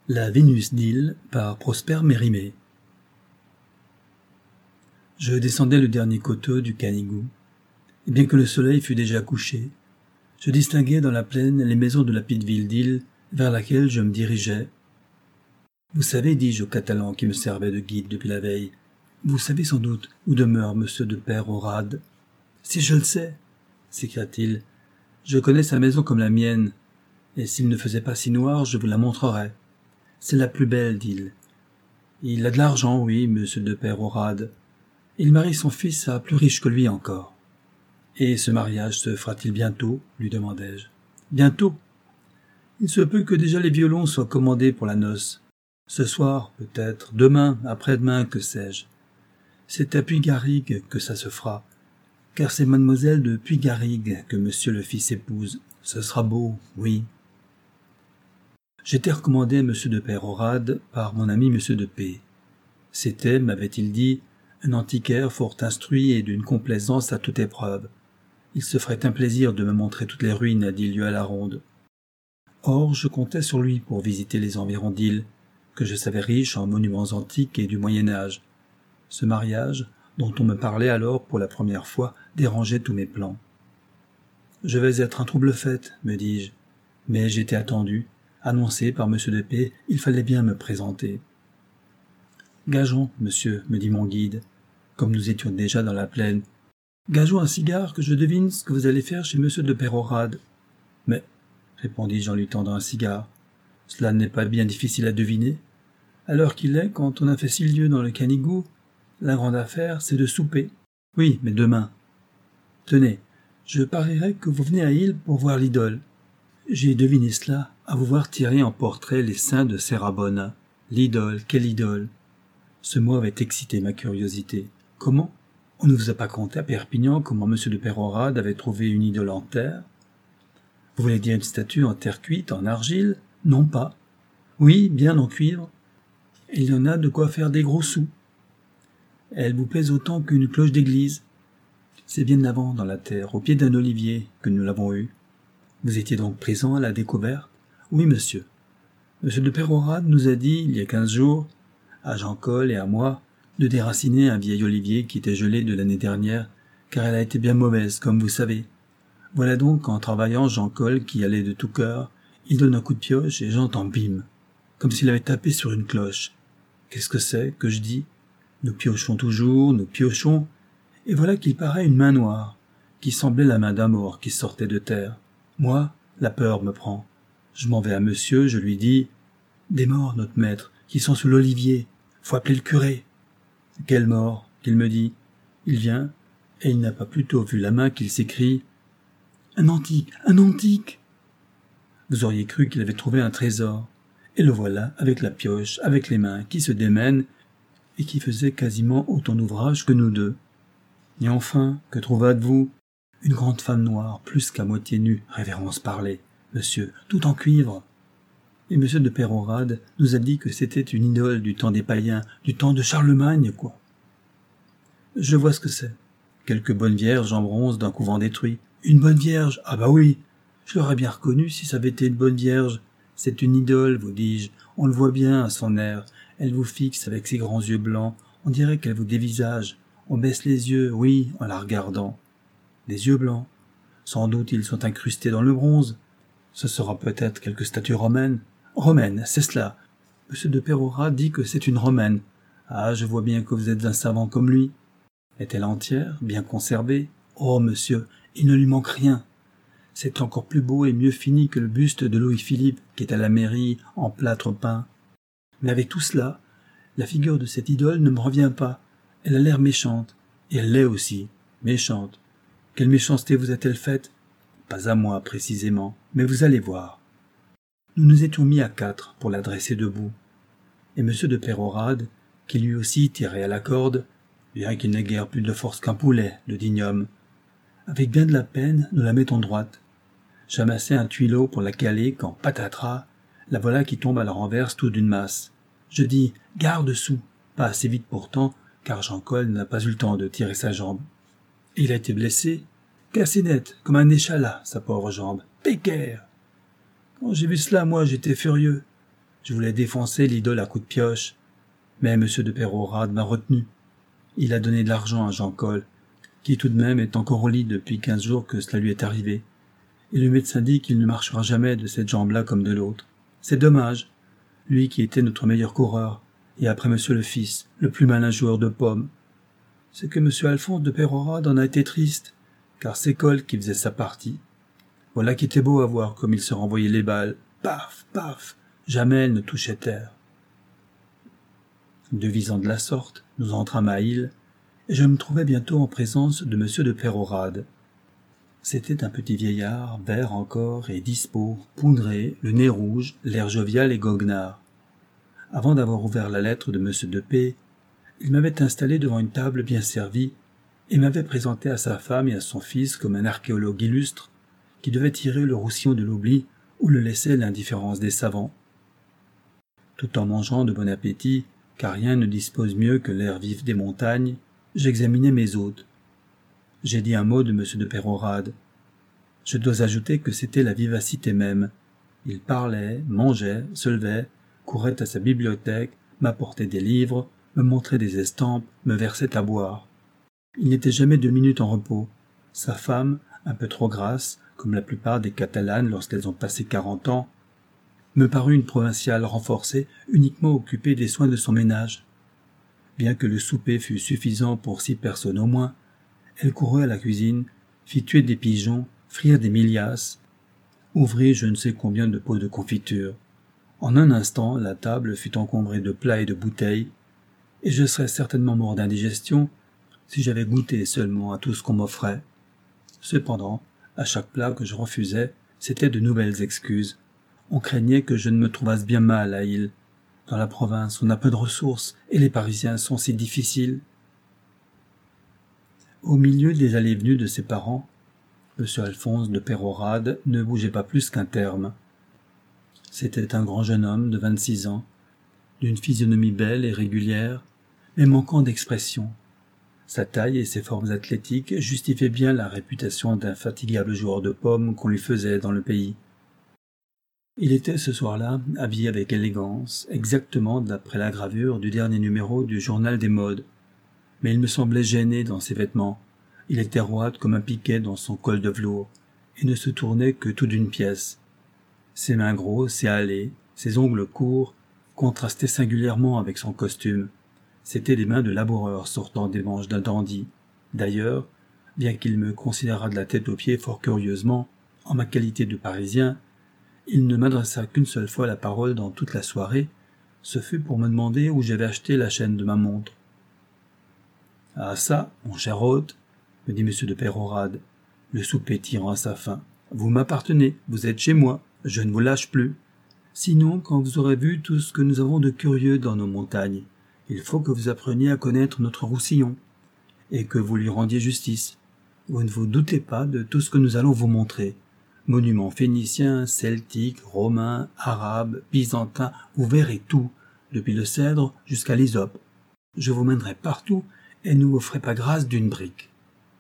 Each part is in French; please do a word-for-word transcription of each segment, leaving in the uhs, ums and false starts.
La Vénus d'Île par Prosper Mérimée. Je descendais le dernier coteau du Canigou, et bien que le soleil fût déjà couché, je distinguais dans la plaine les maisons de la petite ville d'Île vers laquelle je me dirigeais. Vous savez, dis-je au Catalan qui me servait de guide depuis la veille, vous savez sans doute où demeure monsieur de Peyrehorade. Si je le sais, s'écria-t-il, je connais sa maison comme la mienne, et s'il ne faisait pas si noir, je vous la montrerais. C'est la plus belle d'Île. Il a de l'argent, oui, monsieur de Peyrehorade. Il marie son fils à plus riche que lui encore. Et ce mariage se fera-t-il bientôt, lui demandai-je. Bientôt. Il se peut que déjà les violons soient commandés pour la noce. Ce soir, peut-être, demain, après-demain, que sais-je. C'est à Puygarrigue que ça se fera, car c'est mademoiselle de Puygarrigue que monsieur le fils épouse. Ce sera beau, oui. J'étais recommandé à monsieur de Peyrehorade par mon ami monsieur de P. C'était, m'avait-il dit, un antiquaire fort instruit et d'une complaisance à toute épreuve. Il se ferait un plaisir de me montrer toutes les ruines à dix lieues à la ronde. Or, je comptais sur lui pour visiter les environs d'Île, que je savais riches en monuments antiques et du Moyen-Âge. Ce mariage, dont on me parlait alors pour la première fois, dérangeait tous mes plans. Je vais être un trouble-fête, me dis-je, mais j'étais attendu. Annoncé par monsieur de P, il fallait bien me présenter. Gageons, monsieur, me dit mon guide, comme nous étions déjà dans la plaine. Gageons un cigare que je devine ce que vous allez faire chez monsieur de Peyrehorade. Mais, répondis-je en lui tendant un cigare, cela n'est pas bien difficile à deviner. À l'heure qu'il est, quand on a fait six lieues dans le Canigou, la grande affaire, c'est de souper. Oui, mais demain. Tenez, je parierais que vous venez à Île pour voir l'idole. J'ai deviné cela à vous voir tirer en portrait les seins de Serrabonna. L'idole, quelle idole! Ce mot avait excité ma curiosité. Comment? On ne vous a pas conté à Perpignan comment monsieur de Peyrehorade avait trouvé une idole en terre? Vous voulez dire une statue en terre cuite, en argile? Non pas. Oui, bien en cuivre. Il y en a de quoi faire des gros sous. Elle vous pèse autant qu'une cloche d'église. C'est bien avant dans la terre, au pied d'un olivier, que nous l'avons eue. Vous étiez donc présent à la découverte? Oui, monsieur. Monsieur de Peyrehorade nous a dit, il y a quinze jours, à Jean Col et à moi, de déraciner un vieil olivier qui était gelé de l'année dernière, car elle a été bien mauvaise, comme vous savez. Voilà donc qu'en travaillant Jean Col, qui allait de tout cœur, il donne un coup de pioche et j'entends bim, comme s'il avait tapé sur une cloche. Qu'est-ce que c'est que je dis? Nous piochons toujours, nous piochons, et voilà qu'il paraît une main noire, qui semblait la main d'un mort qui sortait de terre. Moi, la peur me prend. Je m'en vais à monsieur, je lui dis « Des morts, notre maître, qui sont sous l'olivier. Faut appeler le curé. »« Quelle mort ?» qu'il me dit. Il vient, et il n'a pas plus tôt vu la main qu'il s'écrie « Un antique, un antique !» Vous auriez cru qu'il avait trouvé un trésor. Et le voilà, avec la pioche, avec les mains qui se démènent, et qui faisait quasiment autant d'ouvrage que nous deux. Et enfin, que trouvâtes-vous? Une grande femme noire, plus qu'à moitié nue, révérence parlée, monsieur, tout en cuivre. Et monsieur de Peyrehorade nous a dit que c'était une idole du temps des païens, du temps de Charlemagne, quoi. Je vois ce que c'est. Quelques bonnes vierges en bronze d'un couvent détruit. Une bonne vierge? Ah bah oui! Je l'aurais bien reconnue si ça avait été une bonne vierge. C'est une idole, vous dis-je. On le voit bien à son air. Elle vous fixe avec ses grands yeux blancs. On dirait qu'elle vous dévisage. On baisse les yeux, oui, en la regardant. Des yeux blancs. Sans doute ils sont incrustés dans le bronze. Ce sera peut-être quelque statue romaine. Romaine, c'est cela. Monsieur de Peyrehorade dit que c'est une romaine. Ah, je vois bien que vous êtes un savant comme lui. Est-elle entière, bien conservée? Oh, monsieur, il ne lui manque rien. C'est encore plus beau et mieux fini que le buste de Louis-Philippe qui est à la mairie en plâtre peint. Mais avec tout cela, la figure de cette idole ne me revient pas. Elle a l'air méchante. Et elle l'est aussi, méchante. Quelle méchanceté vous a-t-elle faite? Pas à moi, précisément, mais vous allez voir. Nous nous étions mis à quatre pour la dresser debout. Et monsieur de Peyrehorade, qui lui aussi tirait à la corde, bien qu'il n'ait guère plus de force qu'un poulet, le digne homme. Avec bien de la peine, nous la mettons droite. J'amassai un tuileau pour la caler quand, patatras, la voilà qui tombe à la renverse tout d'une masse. Je dis « Garde-dessous !» Pas assez vite pourtant, car Jean Col n'a pas eu le temps de tirer sa jambe. Et il a été blessé, cassé net, comme un échalas, sa pauvre jambe. Pécaire! Quand j'ai vu cela, moi, j'étais furieux. Je voulais défoncer l'idole à coups de pioche, mais M. de Pérorade m'a retenu. Il a donné de l'argent à Jean Col, qui tout de même est encore au lit depuis quinze jours que cela lui est arrivé. Et le médecin dit qu'il ne marchera jamais de cette jambe-là comme de l'autre. C'est dommage, lui qui était notre meilleur coureur, et après monsieur le fils, le plus malin joueur de pommes. C'est que monsieur Alphonse de Pérorade en a été triste, car c'est Col qui faisait sa partie. Voilà qui était beau à voir comme il se renvoyait les balles. Paf, paf, jamais elle ne touchait terre. Devisant de la sorte, nous entrâmes à Île, et je me trouvai bientôt en présence de monsieur de Pérorade. C'était un petit vieillard, vert encore et dispos, poudré, le nez rouge, l'air jovial et goguenard. Avant d'avoir ouvert la lettre de monsieur de P, il m'avait installé devant une table bien servie et m'avait présenté à sa femme et à son fils comme un archéologue illustre qui devait tirer le roussillon de l'oubli où le laissait l'indifférence des savants. Tout en mangeant de bon appétit, car rien ne dispose mieux que l'air vif des montagnes, j'examinais mes hôtes. J'ai dit un mot de monsieur de Pérorade. Je dois ajouter que c'était la vivacité même. Il parlait, mangeait, se levait, courait à sa bibliothèque, m'apportait des livres, me montrait des estampes, me versait à boire. Il n'était jamais deux minutes en repos. Sa femme, un peu trop grasse, comme la plupart des Catalanes lorsqu'elles ont passé quarante ans, me parut une provinciale renforcée, uniquement occupée des soins de son ménage. Bien que le souper fût suffisant pour six personnes au moins, elle courut à la cuisine, fit tuer des pigeons, frire des milias, ouvrit je ne sais combien de pots de confiture. En un instant, la table fut encombrée de plats et de bouteilles, et je serais certainement mort d'indigestion si j'avais goûté seulement à tout ce qu'on m'offrait. Cependant, à chaque plat que je refusais, c'étaient de nouvelles excuses. On craignait que je ne me trouvasse bien mal à Île. Dans la province, on a peu de ressources, et les Parisiens sont si difficiles. Au milieu des allées et venues de ses parents, M. Alphonse de Pérorade ne bougeait pas plus qu'un terme. C'était un grand jeune homme de vingt-six ans, d'une physionomie belle et régulière, mais manquant d'expression. Sa taille et ses formes athlétiques justifiaient bien la réputation d'infatigable joueur de pommes qu'on lui faisait dans le pays. Il était ce soir-là habillé avec élégance, exactement d'après la gravure du dernier numéro du journal des modes. Mais il me semblait gêné dans ses vêtements. Il était roide comme un piquet dans son col de velours, et ne se tournait que tout d'une pièce. Ses mains grosses et hâlées, ses ongles courts, contrastaient singulièrement avec son costume. C'étaient des mains de laboureur sortant des manches d'un dandy. D'ailleurs, bien qu'il me considérât de la tête aux pieds fort curieusement, en ma qualité de Parisien, il ne m'adressa qu'une seule fois la parole dans toute la soirée, ce fut pour me demander où j'avais acheté la chaîne de ma montre. « Ah ça, mon cher hôte, me dit M. de Pérorade, le souper tirant à sa fin. Vous m'appartenez, vous êtes chez moi, je ne vous lâche plus. Sinon, quand vous aurez vu tout ce que nous avons de curieux dans nos montagnes, il faut que vous appreniez à connaître notre Roussillon, et que vous lui rendiez justice. Vous ne vous doutez pas de tout ce que nous allons vous montrer. Monuments phéniciens, celtiques, romains, arabes, byzantins, vous verrez tout, depuis le cèdre jusqu'à l'hysope. Je vous mènerai partout, et ne vous ferai pas grâce d'une brique. »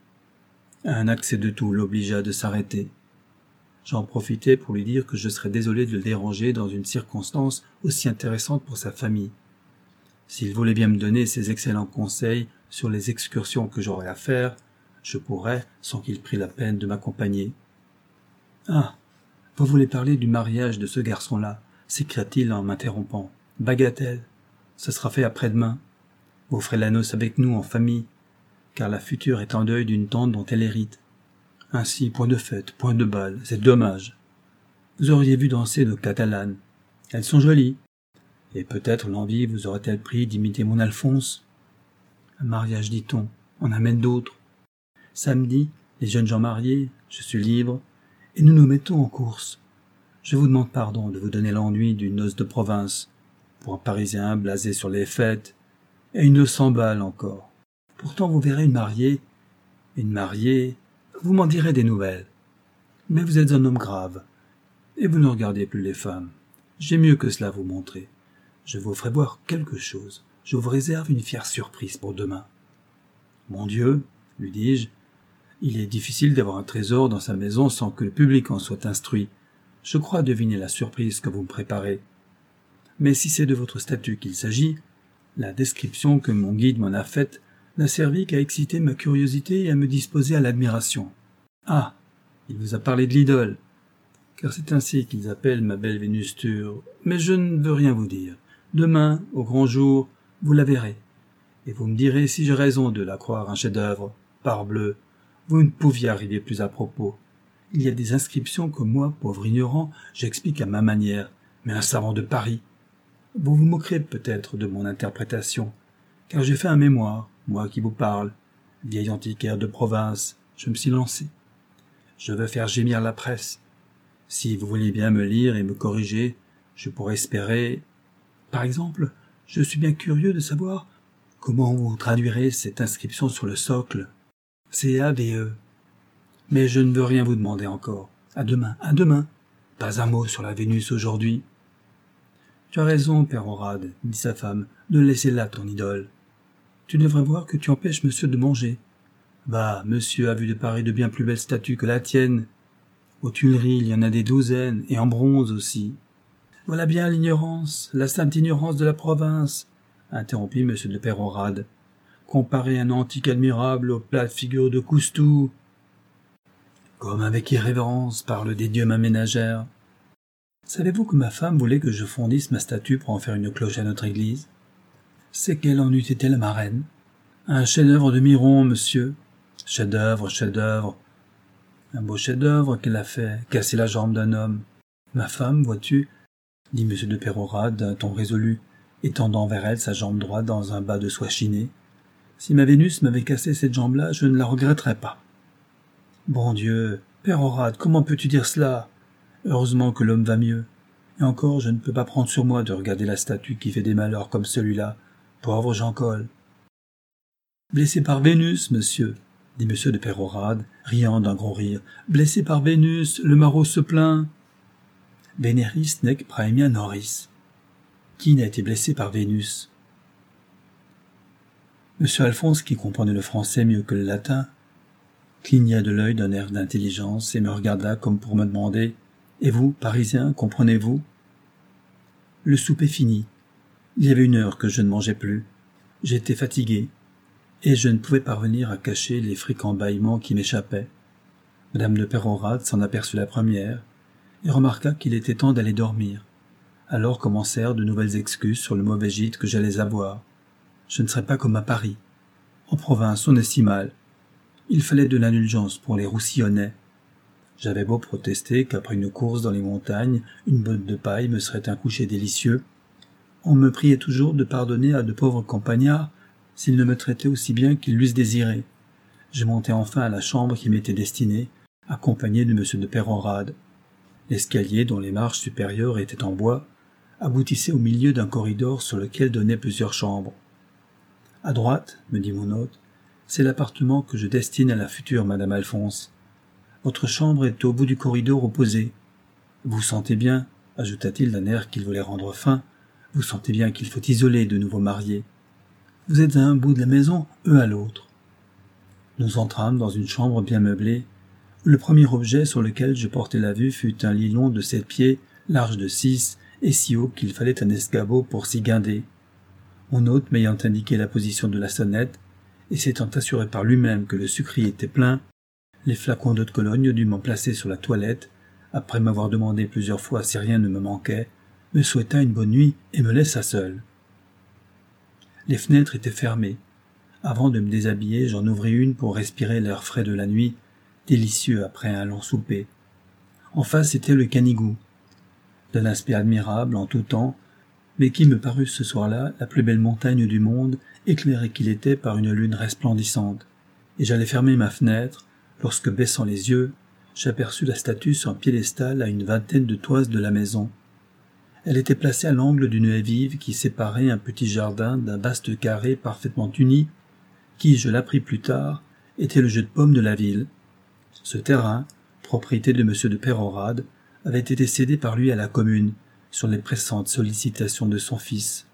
Un accès de toux l'obligea de s'arrêter. J'en profitai pour lui dire que je serais désolé de le déranger dans une circonstance aussi intéressante pour sa famille. S'il voulait bien me donner ses excellents conseils sur les excursions que j'aurais à faire, je pourrais, sans qu'il prît la peine de m'accompagner. « Ah, vous voulez parler du mariage de ce garçon-là » s'écria-t-il en m'interrompant. « Bagatelle, ce sera fait après-demain. Vous ferez la noce avec nous en famille, car la future est en deuil d'une tante dont elle hérite. Ainsi, point de fête, point de bal, c'est dommage. Vous auriez vu danser nos Catalanes. Elles sont jolies. Et peut-être l'envie vous aurait-elle pris d'imiter mon Alphonse. Un mariage, dit-on, on amène d'autres. Samedi, les jeunes gens mariés, je suis libre, et nous nous mettons en course. Je vous demande pardon de vous donner l'ennui d'une noce de province, pour un Parisien blasé sur les fêtes, et une noce sans bal encore. Pourtant vous verrez une mariée, une mariée, vous m'en direz des nouvelles. Mais vous êtes un homme grave, et vous ne regardez plus les femmes. J'ai mieux que cela à vous montrer. Je vous ferai voir quelque chose. Je vous réserve une fière surprise pour demain. Mon Dieu, lui dis-je, il est difficile d'avoir un trésor dans sa maison sans que le public en soit instruit. Je crois deviner la surprise que vous me préparez. Mais si c'est de votre statue qu'il s'agit, la description que mon guide m'en a faite n'a servi qu'à exciter ma curiosité et à me disposer à l'admiration. Ah, il vous a parlé de l'idole, car c'est ainsi qu'ils appellent ma belle Vénusture. Mais je ne veux rien vous dire. Demain, au grand jour, vous la verrez, et vous me direz si j'ai raison de la croire un chef-d'œuvre. Parbleu, vous ne pouviez arriver plus à propos. Il y a des inscriptions que moi, pauvre ignorant, j'explique à ma manière, mais un savant de Paris. Vous vous moquerez peut-être de mon interprétation, car j'ai fait un mémoire, moi qui vous parle, vieil antiquaire de province, je me suis lancé. Je veux faire gémir la presse. Si vous voulez bien me lire et me corriger, je pourrais espérer... Par exemple, je suis bien curieux de savoir comment vous traduirez cette inscription sur le socle. C A V E. Mais je ne veux rien vous demander encore. À demain, à demain. Pas un mot sur la Vénus aujourd'hui. Tu as raison, père Horade, dit sa femme, de laisser là ton idole. Tu devrais voir que tu empêches monsieur de manger. Bah, monsieur a vu de Paris de bien plus belles statues que la tienne. Aux Tuileries, il y en a des douzaines, et en bronze aussi. Voilà bien l'ignorance, la sainte ignorance de la province, interrompit monsieur de Pérorade. Comparer un antique admirable aux plates figures de Coustou. Comme avec irrévérence parle des dieux ma ménagère. Savez-vous que ma femme voulait que je fondisse ma statue pour en faire une cloche à notre église? C'est qu'elle en eût été la marraine. Un chef-d'œuvre de Miron, monsieur. Chef-d'œuvre, chef-d'œuvre. Un beau chef-d'œuvre qu'elle a fait, casser la jambe d'un homme. Ma femme, vois-tu, dit monsieur de Pérorade d'un ton résolu, étendant vers elle sa jambe droite dans un bas de soie chinée. Si ma Vénus m'avait cassé cette jambe-là, je ne la regretterais pas. Bon Dieu, Pérorade, comment peux-tu dire cela? Heureusement que l'homme va mieux. Et encore, je ne peux pas prendre sur moi de regarder la statue qui fait des malheurs comme celui-là. Pauvre Jean Col. Blessé par Vénus, monsieur, dit monsieur de Pérorade, riant d'un gros rire. Blessé par Vénus, le maraud se plaint. Veneris nec praemia noris. Qui n'a été blessé par Vénus? Monsieur Alphonse, qui comprenait le français mieux que le latin, cligna de l'œil d'un air d'intelligence et me regarda comme pour me demander « Et vous, Parisien, comprenez-vous » Le souper fini. Il y avait une heure que je ne mangeais plus. J'étais fatigué, et je ne pouvais parvenir à cacher les fréquents bâillements qui m'échappaient. Madame de Pérorade s'en aperçut la première, et remarqua qu'il était temps d'aller dormir. Alors commencèrent de nouvelles excuses sur le mauvais gîte que j'allais avoir. Je ne serais pas comme à Paris. En province, on est si mal. Il fallait de l'indulgence pour les Roussillonnais. J'avais beau protester qu'après une course dans les montagnes, une botte de paille me serait un coucher délicieux. On me priait toujours de pardonner à de pauvres campagnards s'ils ne me traitaient aussi bien qu'ils l'eussent désiré. Je montai enfin à la chambre qui m'était destinée, accompagné de monsieur de Pérorade. L'escalier, dont les marches supérieures étaient en bois, aboutissait au milieu d'un corridor sur lequel donnaient plusieurs chambres. À droite, me dit mon hôte, c'est l'appartement que je destine à la future madame Alphonse. Votre chambre est au bout du corridor opposé. Vous sentez bien, ajouta-t-il d'un air qu'il voulait rendre fin, vous sentez bien qu'il faut isoler de nouveaux mariés. Vous êtes à un bout de la maison, eux à l'autre. Nous entrâmes dans une chambre bien meublée. Le premier objet sur lequel je portai la vue fut un lit long de sept pieds, large de six, et si haut qu'il fallait un escabeau pour s'y guinder. Mon hôte m'ayant indiqué la position de la sonnette, et s'étant assuré par lui-même que le sucrier était plein, les flacons d'eau de Cologne dûment placés sur la toilette, après m'avoir demandé plusieurs fois si rien ne me manquait, me souhaita une bonne nuit et me laissa seul. Les fenêtres étaient fermées. Avant de me déshabiller, j'en ouvris une pour respirer l'air frais de la nuit, délicieux après un long souper. En face était le Canigou, d'un aspect admirable en tout temps, mais qui me parut ce soir-là la plus belle montagne du monde, éclairé qu'il était par une lune resplendissante, et j'allais fermer ma fenêtre, lorsque, baissant les yeux, j'aperçus la statue sur un piédestal à une vingtaine de toises de la maison. Elle était placée à l'angle d'une haie vive qui séparait un petit jardin d'un vaste carré parfaitement uni, qui, je l'appris plus tard, était le jeu de pommes de la ville. Ce terrain, propriété de monsieur de Pérorade, avait été cédé par lui à la commune, sur les pressantes sollicitations de son fils.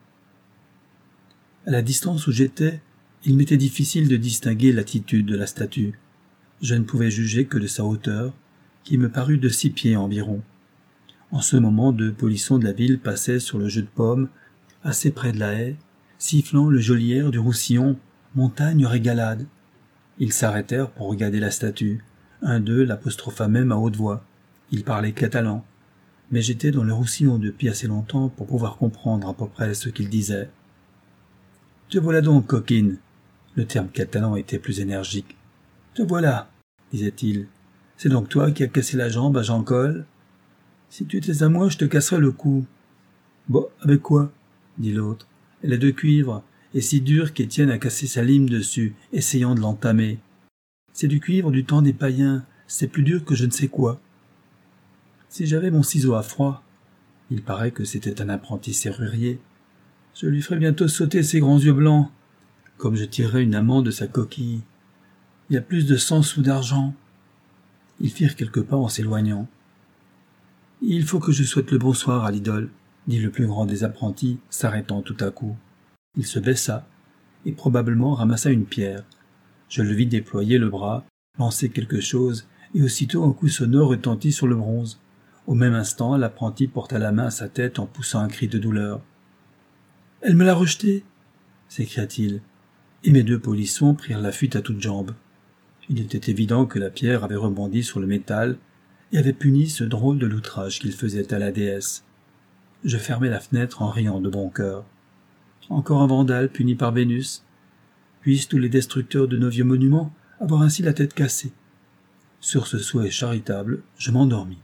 À la distance où j'étais, il m'était difficile de distinguer l'attitude de la statue. Je ne pouvais juger que de sa hauteur, qui me parut de six pieds environ. En ce moment, deux polissons de la ville passaient sur le jeu de pommes, assez près de la haie, sifflant le joli air du Roussillon, montagne régalade. Ils s'arrêtèrent pour regarder la statue. Un d'eux l'apostropha même à haute voix. Il parlait catalan. Mais j'étais dans le Roussillon depuis assez longtemps pour pouvoir comprendre à peu près ce qu'il disait. « Te voilà donc, coquine !» Le terme catalan était plus énergique. « Te voilà !» disait-il. « C'est donc toi qui as cassé la jambe à Jean-Col ? Si tu étais à moi, je te casserais le cou. »« Bon, avec quoi ?» dit l'autre. « Elle est de cuivre, et si dure qu'Étienne a cassé sa lime dessus, essayant de l'entamer. C'est du cuivre du temps des païens, c'est plus dur que je ne sais quoi. Si j'avais mon ciseau à froid, il paraît que c'était un apprenti serrurier, je lui ferais bientôt sauter ses grands yeux blancs, comme je tirerais une amande de sa coquille. Il y a plus de cent sous d'argent. » Ils firent quelques pas en s'éloignant. « Il faut que je souhaite le bonsoir à l'idole, » dit le plus grand des apprentis, s'arrêtant tout à coup. Il se baissa, et probablement ramassa une pierre. Je le vis déployer le bras, lancer quelque chose, et aussitôt un coup sonore retentit sur le bronze. Au même instant, l'apprenti porta la main à sa tête en poussant un cri de douleur. « Elle me l'a rejeté !» s'écria-t-il, et mes deux polissons prirent la fuite à toutes jambes. Il était évident que la pierre avait rebondi sur le métal et avait puni ce drôle de l'outrage qu'il faisait à la déesse. Je fermai la fenêtre en riant de bon cœur. Encore un vandale puni par Vénus. Puissent tous les destructeurs de nos vieux monuments avoir ainsi la tête cassée. Sur ce souhait charitable, je m'endormis.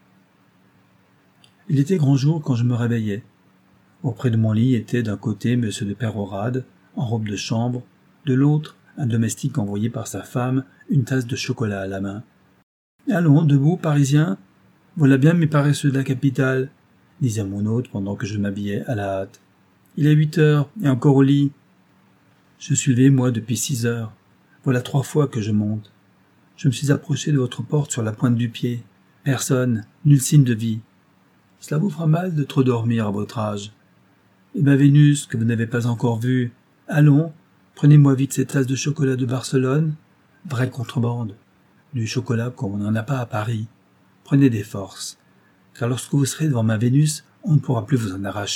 Il était grand jour quand je me réveillai. Auprès de mon lit était d'un côté M. de Pérorade, en robe de chambre, de l'autre, un domestique envoyé par sa femme, une tasse de chocolat à la main. « Allons, debout, Parisien. Voilà bien mes paresseux de la capitale, » disait mon hôte pendant que je m'habillais à la hâte. « Il est huit heures, et encore au lit. Je suis levé, moi, depuis six heures. Voilà trois fois que je monte. Je me suis approché de votre porte sur la pointe du pied. Personne, nul signe de vie. Cela vous fera mal de trop dormir à votre âge. Et ma Vénus, que vous n'avez pas encore vue. Allons, prenez-moi vite cette tasse de chocolat de Barcelone. Vraie contrebande. Du chocolat comme on n'en a pas à Paris. Prenez des forces, car lorsque vous serez devant ma Vénus, on ne pourra plus vous en arracher. »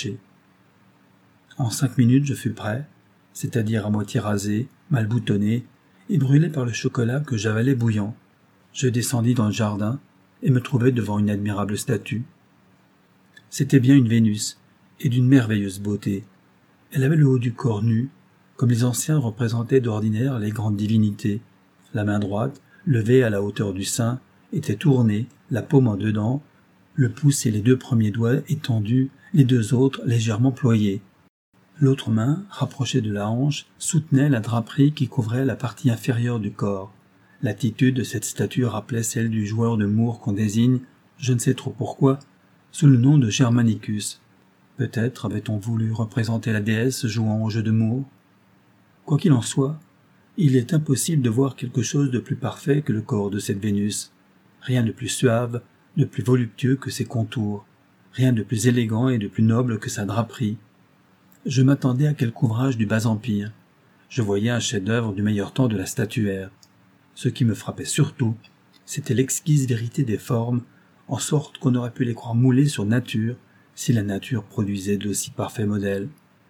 En cinq minutes, je fus prêt, c'est-à-dire à moitié rasé, mal boutonné, et brûlé par le chocolat que j'avalais bouillant. Je descendis dans le jardin et me trouvai devant une admirable statue. C'était bien une Vénus, et d'une merveilleuse beauté. Elle avait le haut du corps nu, comme les anciens représentaient d'ordinaire les grandes divinités. La main droite, levée à la hauteur du sein, était tournée, la paume en dedans, le pouce et les deux premiers doigts étendus, les deux autres légèrement ployés. L'autre main, rapprochée de la hanche, soutenait la draperie qui couvrait la partie inférieure du corps. L'attitude de cette statue rappelait celle du joueur de Moore qu'on désigne, je ne sais trop pourquoi, sous le nom de Germanicus. Peut-être avait-on voulu représenter la déesse jouant au jeu de Moore. Quoi qu'il en soit, il est impossible de voir quelque chose de plus parfait que le corps de cette Vénus. Rien de plus suave, de plus voluptueux que ses contours. Rien de plus élégant et de plus noble que sa draperie. Je m'attendais à quelque ouvrage du bas empire. Je voyais un chef-d'œuvre du meilleur temps de la statuaire. Ce qui me frappait surtout, c'était l'exquise vérité des formes, en sorte qu'on aurait pu les croire moulées sur nature, si la nature produisait d'aussi parfaits modèles.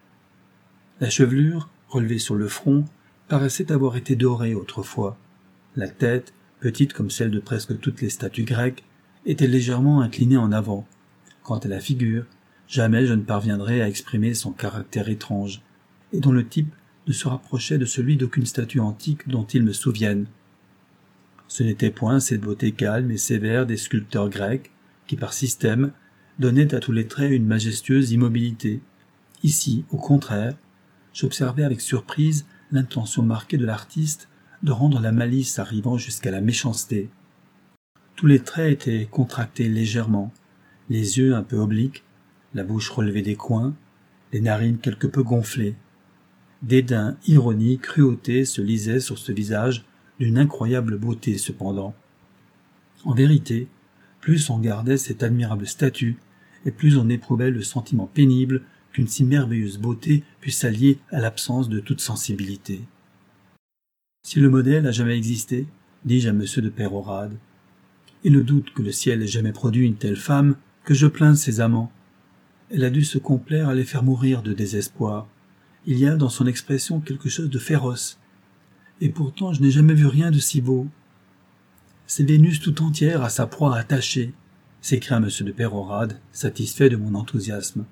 La chevelure, relevée sur le front, paraissait avoir été dorée autrefois. La tête, petite comme celle de presque toutes les statues grecques, était légèrement inclinée en avant. Quant à la figure, jamais je ne parviendrai à exprimer son caractère étrange, et dont le type ne se rapprochait de celui d'aucune statue antique dont il me souvienne. Ce n'était point cette beauté calme et sévère des sculpteurs grecs, qui par système donnaient à tous les traits une majestueuse immobilité. Ici, au contraire, j'observais avec surprise l'intention marquée de l'artiste de rendre la malice arrivant jusqu'à la méchanceté. Tous les traits étaient contractés légèrement, les yeux un peu obliques, la bouche relevée des coins, les narines quelque peu gonflées. Dédain, ironie, cruauté se lisaient sur ce visage d'une incroyable beauté cependant. En vérité, plus on gardait cette admirable statue, et plus on éprouvait le sentiment pénible qu'une si merveilleuse beauté puisse s'allier à l'absence de toute sensibilité. Si le modèle a jamais existé, dis-je à M. de Pérorade, et le doute que le ciel ait jamais produit une telle femme, que je plains ses amants. Elle a dû se complaire à les faire mourir de désespoir. Il y a dans son expression quelque chose de féroce. Et pourtant je n'ai jamais vu rien de si beau. C'est Vénus tout entière à sa proie attachée, s'écria M. de Pérorade, satisfait de mon enthousiasme.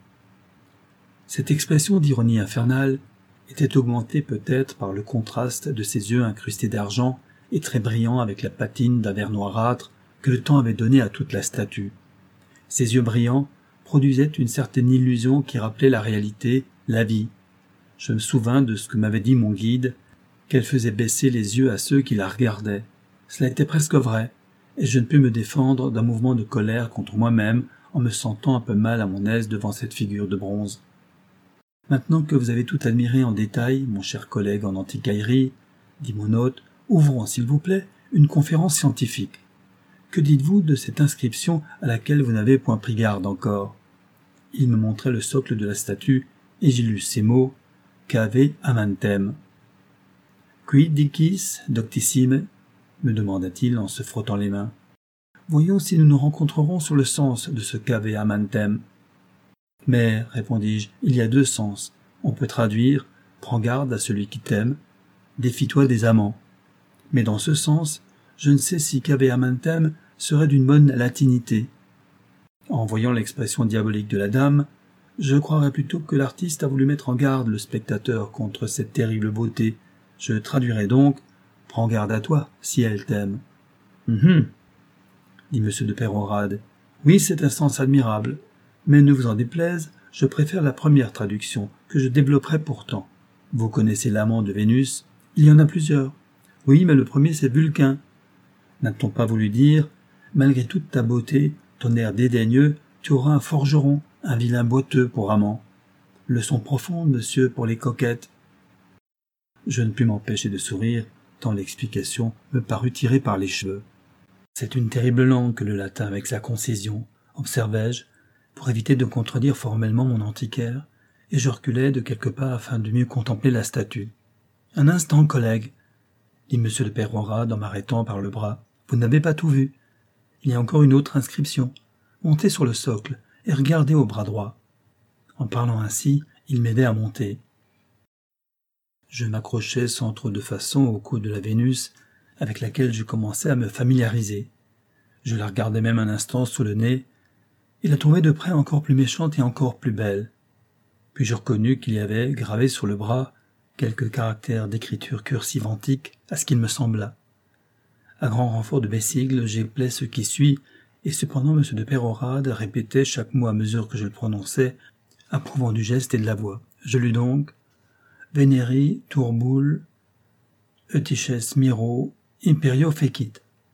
Cette expression d'ironie infernale était augmentée peut-être par le contraste de ses yeux incrustés d'argent et très brillants avec la patine d'un vert noirâtre que le temps avait donné à toute la statue. Ses yeux brillants produisaient une certaine illusion qui rappelait la réalité, la vie. Je me souvins de ce que m'avait dit mon guide, qu'elle faisait baisser les yeux à ceux qui la regardaient. Cela était presque vrai, et je ne pus me défendre d'un mouvement de colère contre moi-même en me sentant un peu mal à mon aise devant cette figure de bronze. Maintenant que vous avez tout admiré en détail, mon cher collègue en antiquaillerie, dit mon hôte, ouvrons, s'il vous plaît, une conférence scientifique. Que dites-vous de cette inscription à laquelle vous n'avez point pris garde encore? Il me montrait le socle de la statue, et j'y lus ces mots, Cave amantem. Quid dicis, doctissime? Me demanda-t-il en se frottant les mains. Voyons si nous nous rencontrerons sur le sens de ce cave amantem. Mais, répondis-je, il y a deux sens. On peut traduire « Prends garde à celui qui t'aime, défie-toi des amants ». Mais dans ce sens, je ne sais si cave amantem serait d'une bonne latinité. En voyant l'expression diabolique de la dame, je croirais plutôt que l'artiste a voulu mettre en garde le spectateur contre cette terrible beauté. Je traduirais donc « Prends garde à toi, si elle t'aime ». Hum, dit M. de Pérorade. Oui, c'est un sens admirable. Mais ne vous en déplaise, je préfère la première traduction, que je développerai pourtant. Vous connaissez l'amant de Vénus? Il y en a plusieurs. Oui, mais le premier c'est Vulcain. N'a-t-on pas voulu dire, malgré toute ta beauté, ton air dédaigneux, tu auras un forgeron, un vilain boiteux pour amant. Leçon profonde, monsieur, pour les coquettes. Je ne pus m'empêcher de sourire, tant l'explication me parut tirée par les cheveux. C'est une terrible langue que le latin avec sa concision, observai-je, pour éviter de contredire formellement mon antiquaire, et je reculai de quelques pas afin de mieux contempler la statue. Un instant, collègue, dit M. de Pérorade en m'arrêtant par le bras. Vous n'avez pas tout vu. Il y a encore une autre inscription. Montez sur le socle et regardez au bras droit. En parlant ainsi, il m'aidait à monter. Je m'accrochais sans trop de façon au cou de la Vénus, avec laquelle je commençais à me familiariser. Je la regardais même un instant sous le nez, et la trouvais de près encore plus méchante et encore plus belle. Puis je reconnus qu'il y avait, gravé sur le bras, quelques caractères d'écriture cursive antique, à ce qu'il me sembla. À grand renfort de bessigle, j'éplais ce qui suit, et cependant M. de Pérorade répétait chaque mot à mesure que je le prononçais, approuvant du geste et de la voix. Je lus donc « Veneri turbul eutyches miro imperio fecit ».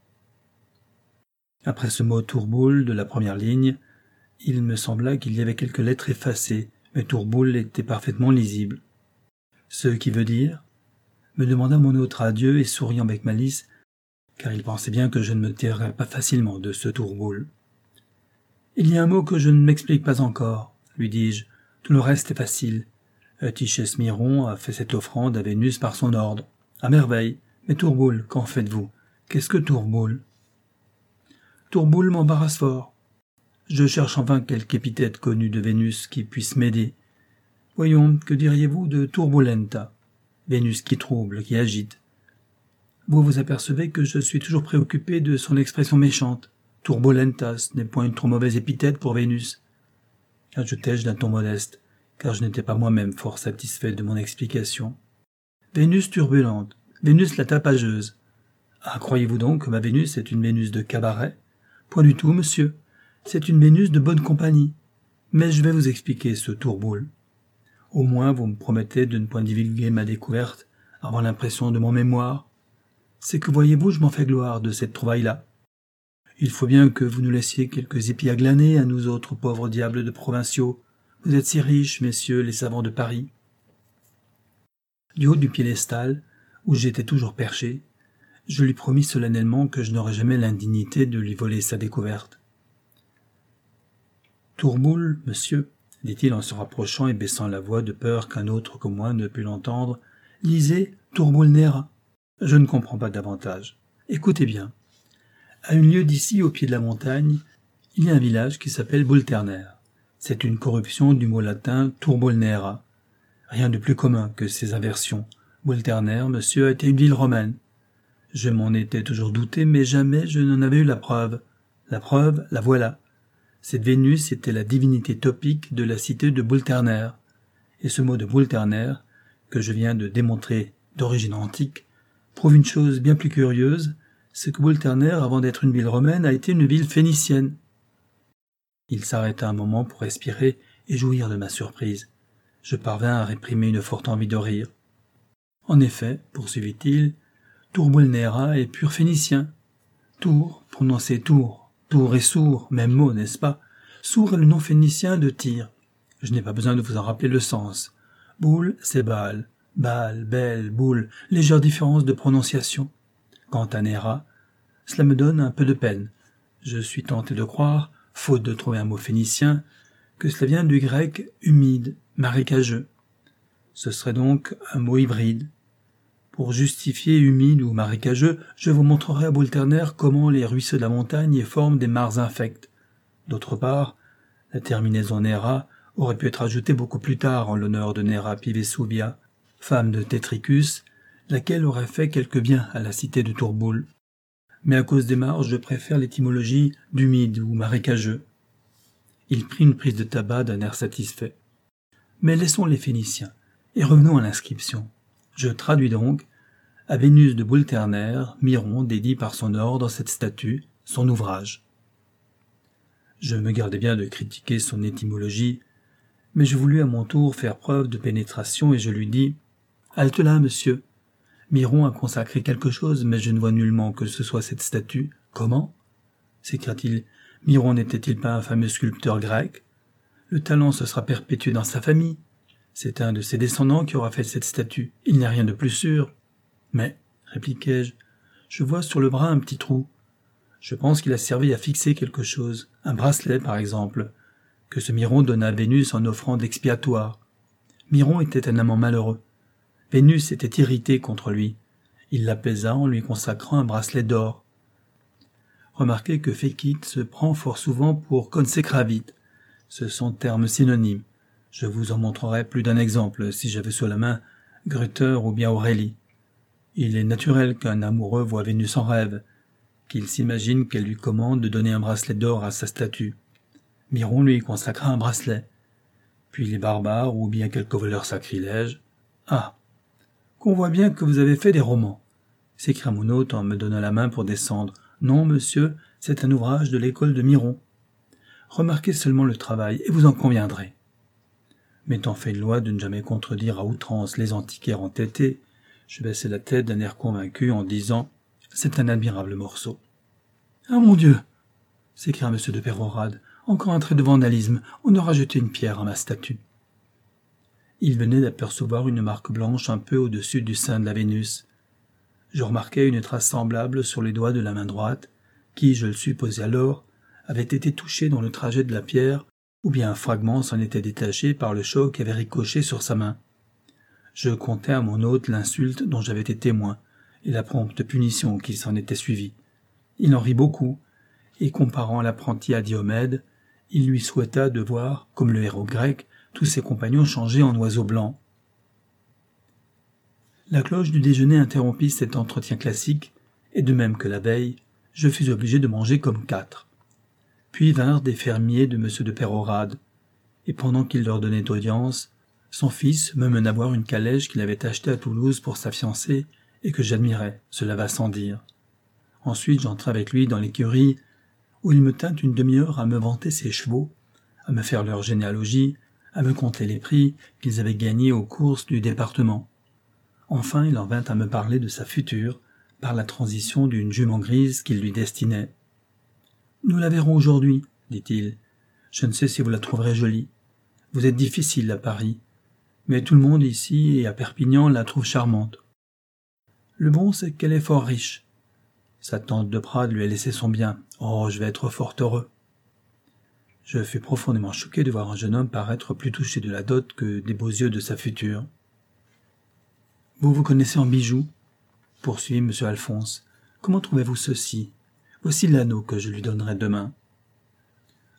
Après ce mot « turbul » de la première ligne, il me sembla qu'il y avait quelques lettres effacées, mais « turbul » était parfaitement lisible. « Ce qui veut dire ?» me demanda mon hôte radieux et souriant avec malice, car il pensait bien que je ne me tirerais pas facilement de ce tourboule. « Il y a un mot que je ne m'explique pas encore, lui dis-je, tout le reste est facile. Eutyches Miron a fait cette offrande à Vénus par son ordre. À merveille, mais tourboule, qu'en faites-vous? Qu'est-ce que tourboule? Tourboule m'embarrasse fort. Je cherche en vain quelque épithète connue de Vénus qui puisse m'aider. Voyons, que diriez-vous de turbulenta? Vénus qui trouble, qui agite. Vous vous apercevez que je suis toujours préoccupé de son expression méchante. Turbulenta, ce n'est point une trop mauvaise épithète pour Vénus. Ajoutai-je d'un ton modeste, car je n'étais pas moi-même fort satisfait de mon explication. Vénus turbulente, Vénus la tapageuse. Ah, croyez-vous donc que ma Vénus est une Vénus de cabaret? Point du tout, monsieur. C'est une Vénus de bonne compagnie. Mais je vais vous expliquer ce tourboule. Au moins, vous me promettez de ne point divulguer ma découverte avant l'impression de mon mémoire. C'est que, voyez-vous, je m'en fais gloire de cette trouvaille-là. Il faut bien que vous nous laissiez quelques épis à glaner à nous autres pauvres diables de provinciaux. Vous êtes si riches, messieurs les savants de Paris. Du haut du piédestal, où j'étais toujours perché, je lui promis solennellement que je n'aurais jamais l'indignité de lui voler sa découverte. « Tourboule, monsieur, » dit-il en se rapprochant et baissant la voix de peur qu'un autre que moi ne pût l'entendre, « lisez Tourboule Nera. Je ne comprends pas davantage. Écoutez bien. À une lieue d'ici, au pied de la montagne, Il y a un village qui s'appelle Bulterner. C'est une corruption du mot latin Turbolnera. Rien de plus commun que ces inversions. Bulterner, monsieur, a été une ville romaine. Je m'en étais toujours douté, mais jamais je n'en avais eu la preuve. La preuve, la voilà. Cette Vénus était la divinité topique de la cité de Bulterner. Et ce mot de Bulterner, que je viens de démontrer d'origine antique, prouve une chose bien plus curieuse, c'est que Bulterner, avant d'être une ville romaine, a été une ville phénicienne. Il s'arrêta un moment pour respirer et jouir de ma surprise. Je parvins à réprimer une forte envie de rire. En effet, poursuivit-il, Turbolnera est pur phénicien. Tour, prononcé Tour, Tour et sourd, même mot, n'est-ce pas? Sourd est le nom phénicien de Tyr. Je n'ai pas besoin de vous en rappeler le sens. Boule, c'est Baal. Baal, Bel, Boule, légère différence de prononciation. Quant à Nera, cela me donne un peu de peine. Je suis tenté de croire, faute de trouver un mot phénicien, que cela vient du grec humide, marécageux. Ce serait donc un mot hybride. Pour justifier humide ou marécageux, je vous montrerai à Bulterner comment les ruisseaux de la montagne y forment des mares infectes. D'autre part, la terminaison Nera aurait pu être ajoutée beaucoup plus tard en l'honneur de Nera Pivesuvia, femme de Tétricus, laquelle aurait fait quelque bien à la cité de Tourboul. Mais à cause des marges, je préfère l'étymologie d'humide ou marécageux. Il prit une prise de tabac d'un air satisfait. Mais laissons les Phéniciens, et revenons à l'inscription. Je traduis donc à Vénus de Bulterner, Miron dédie par son ordre cette statue, son ouvrage. Je me gardais bien de critiquer son étymologie, mais je voulus à mon tour faire preuve de pénétration et je lui dis « Halte là, monsieur. Miron a consacré quelque chose, mais je ne vois nullement que ce soit cette statue. Comment ?» s'écria-t-il. « Miron n'était-il pas un fameux sculpteur grec? Le talent se sera perpétué dans sa famille. C'est un de ses descendants qui aura fait cette statue. Il n'y a rien de plus sûr. » Mais, répliquai-je, je vois sur le bras un petit trou. Je pense qu'il a servi à fixer quelque chose, un bracelet par exemple, que ce Miron donna à Vénus en offrande expiatoire. Miron était un amant malheureux. Vénus était irritée contre lui. Il l'apaisa en lui consacrant un bracelet d'or. Remarquez que fécit se prend fort souvent pour consecravit. Ce sont termes synonymes. Je vous en montrerai plus d'un exemple, si j'avais sous la main Grutter ou bien Aurélie. Il est naturel qu'un amoureux voie Vénus en rêve, qu'il s'imagine qu'elle lui commande de donner un bracelet d'or à sa statue. Miron lui consacra un bracelet. Puis les barbares ou bien quelques voleurs sacrilèges. Ah, qu'on voit bien que vous avez fait des romans, s'écria mon hôte en me donnant la main pour descendre. Non, monsieur, c'est un ouvrage de l'école de Miron. Remarquez seulement le travail, et vous en conviendrez. M'étant fait une loi de ne jamais contredire à outrance les antiquaires entêtés, je baissai la tête d'un air convaincu en disant « C'est un admirable morceau. »« Ah mon Dieu !» s'écria M. de Pérorade. « Encore un trait de vandalisme. On aura jeté une pierre à ma statue. » Il venait d'apercevoir une marque blanche un peu au-dessus du sein de la Vénus. Je remarquai une trace semblable sur les doigts de la main droite, qui, je le supposais alors, avait été touchée dans le trajet de la pierre, ou bien un fragment s'en était détaché par le choc qui avait ricoché sur sa main. Je contai à mon hôte l'insulte dont j'avais été témoin, et la prompte punition qui s'en était suivie. Il en rit beaucoup, et comparant l'apprenti à Diomède, il lui souhaita de voir, comme le héros grec, tous ses compagnons changer en oiseaux blancs. La cloche du déjeuner interrompit cet entretien classique, et de même que la veille, je fus obligé de manger comme quatre. Puis vinrent des fermiers de M. de Pérorade, et pendant qu'il leur donnait audience, son fils me mena voir une calèche qu'il avait achetée à Toulouse pour sa fiancée, et que j'admirais, cela va sans dire. Ensuite j'entrai avec lui dans l'écurie, où il me tint une demi-heure à me vanter ses chevaux, à me faire leur généalogie, à me compter les prix qu'ils avaient gagnés aux courses du département. Enfin, il en vint à me parler de sa future, par la transition d'une jument grise qu'il lui destinait. « Nous la verrons aujourd'hui, dit-il. Je ne sais si vous la trouverez jolie. Vous êtes difficile à Paris, mais tout le monde ici et à Perpignan la trouve charmante. Le bon, c'est qu'elle est fort riche. Sa tante de Prades lui a laissé son bien. Oh, je vais être fort heureux. » Je fus profondément choqué de voir un jeune homme paraître plus touché de la dot que des beaux yeux de sa future. « Vous vous connaissez en bijoux ?» poursuivit M. Alphonse. « Comment trouvez-vous ceci? Voici l'anneau que je lui donnerai demain. »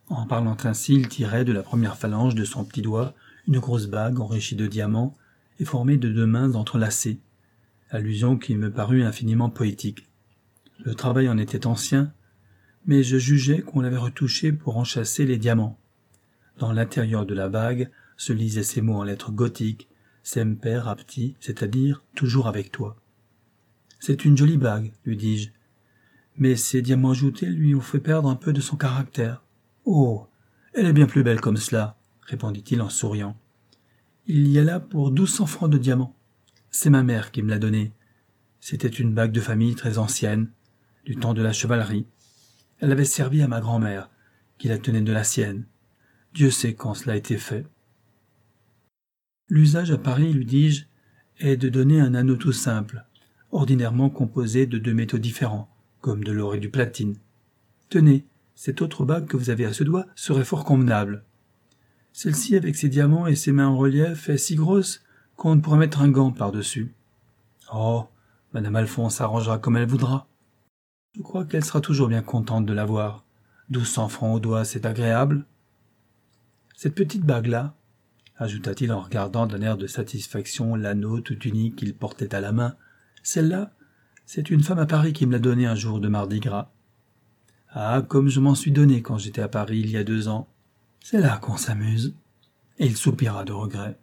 En parlant ainsi, il tirait de la première phalange de son petit doigt une grosse bague enrichie de diamants et formée de deux mains entrelacées, allusion qui me parut infiniment poétique. Le travail en était ancien, mais je jugeais qu'on l'avait retouché pour enchâsser les diamants. Dans l'intérieur de la bague se lisaient ces mots en lettres gothiques, semper apti, c'est-à-dire toujours avec toi. C'est une jolie bague, lui dis-je, mais ces diamants ajoutés lui ont fait perdre un peu de son caractère. Oh, elle est bien plus belle comme cela, répondit-il en souriant. Il y a là pour douze cents francs de diamants. C'est ma mère qui me l'a donnée. C'était une bague de famille très ancienne, du temps de la chevalerie. Elle avait servi à ma grand-mère, qui la tenait de la sienne. Dieu sait quand cela a été fait. L'usage à Paris, lui dis-je, est de donner un anneau tout simple, ordinairement composé de deux métaux différents, comme de l'or et du platine. Tenez, cette autre bague que vous avez à ce doigt serait fort convenable. Celle-ci, avec ses diamants et ses mains en relief, est si grosse qu'on ne pourra mettre un gant par-dessus. Oh, Madame Alphonse s'arrangera comme elle voudra. Je crois qu'elle sera toujours bien contente de l'avoir. Douze cents francs au doigt, c'est agréable. Cette petite bague-là, ajouta-t-il en regardant d'un air de satisfaction l'anneau tout unique qu'il portait à la main, celle-là, c'est une femme à Paris qui me l'a donnée un jour de Mardi Gras. Ah, comme je m'en suis donné quand j'étais à Paris il y a deux ans. C'est là qu'on s'amuse. Et il soupira de regret.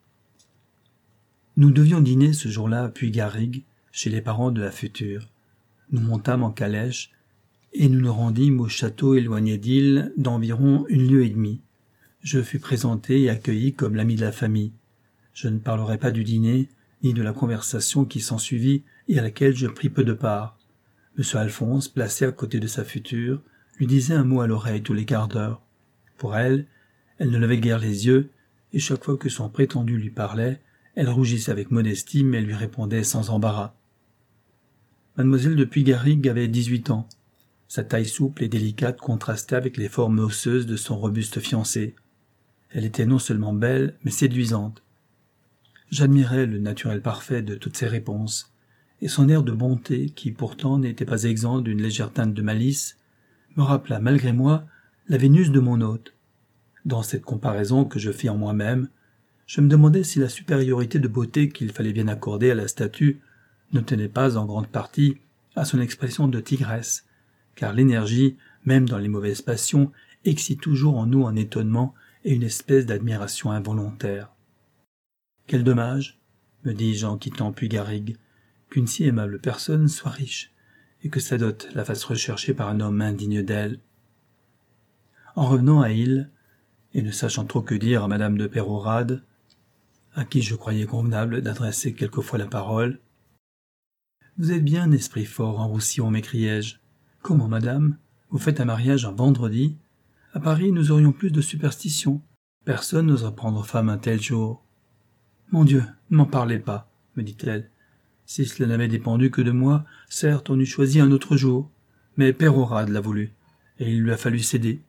Nous devions dîner ce jour-là à Puy-Garrigue, chez les parents de la future. Nous montâmes en calèche, et nous nous rendîmes au château éloigné d'Île d'environ une lieue et demie. Je fus présenté et accueilli comme l'ami de la famille. Je ne parlerai pas du dîner, ni de la conversation qui s'ensuivit et à laquelle je pris peu de part. Monsieur Alphonse, placé à côté de sa future, lui disait un mot à l'oreille tous les quarts d'heure. Pour elle, elle ne levait guère les yeux, et chaque fois que son prétendu lui parlait, elle rougissait avec modestie, mais lui répondait sans embarras. Mademoiselle de Puy-Garrigue avait dix-huit ans. Sa taille souple et délicate contrastait avec les formes osseuses de son robuste fiancé. Elle était non seulement belle, mais séduisante. J'admirais le naturel parfait de toutes ses réponses, et son air de bonté, qui pourtant n'était pas exempt d'une légère teinte de malice, me rappela malgré moi la Vénus de mon hôte. Dans cette comparaison que je fis en moi-même, je me demandais si la supériorité de beauté qu'il fallait bien accorder à la statue ne tenait pas en grande partie à son expression de tigresse, car l'énergie, même dans les mauvaises passions, excite toujours en nous un étonnement et une espèce d'admiration involontaire. Quel dommage, me dis-je en quittant Puy-Garrigue, qu'une si aimable personne soit riche, et que sa dot la fasse rechercher par un homme indigne d'elle. En revenant à Île, et ne sachant trop que dire à madame de Pérorade, à qui je croyais convenable d'adresser quelquefois la parole, « Vous êtes bien esprit fort en Roussillon, m'écriai-je. Comment, madame, vous faites un mariage un vendredi? À Paris, nous aurions plus de superstition. Personne n'oserait prendre femme un tel jour. »« Mon Dieu, ne m'en parlez pas, » me dit-elle. « Si cela n'avait dépendu que de moi, certes, on eût choisi un autre jour. Mais Pérorade l'a voulu, et il lui a fallu céder.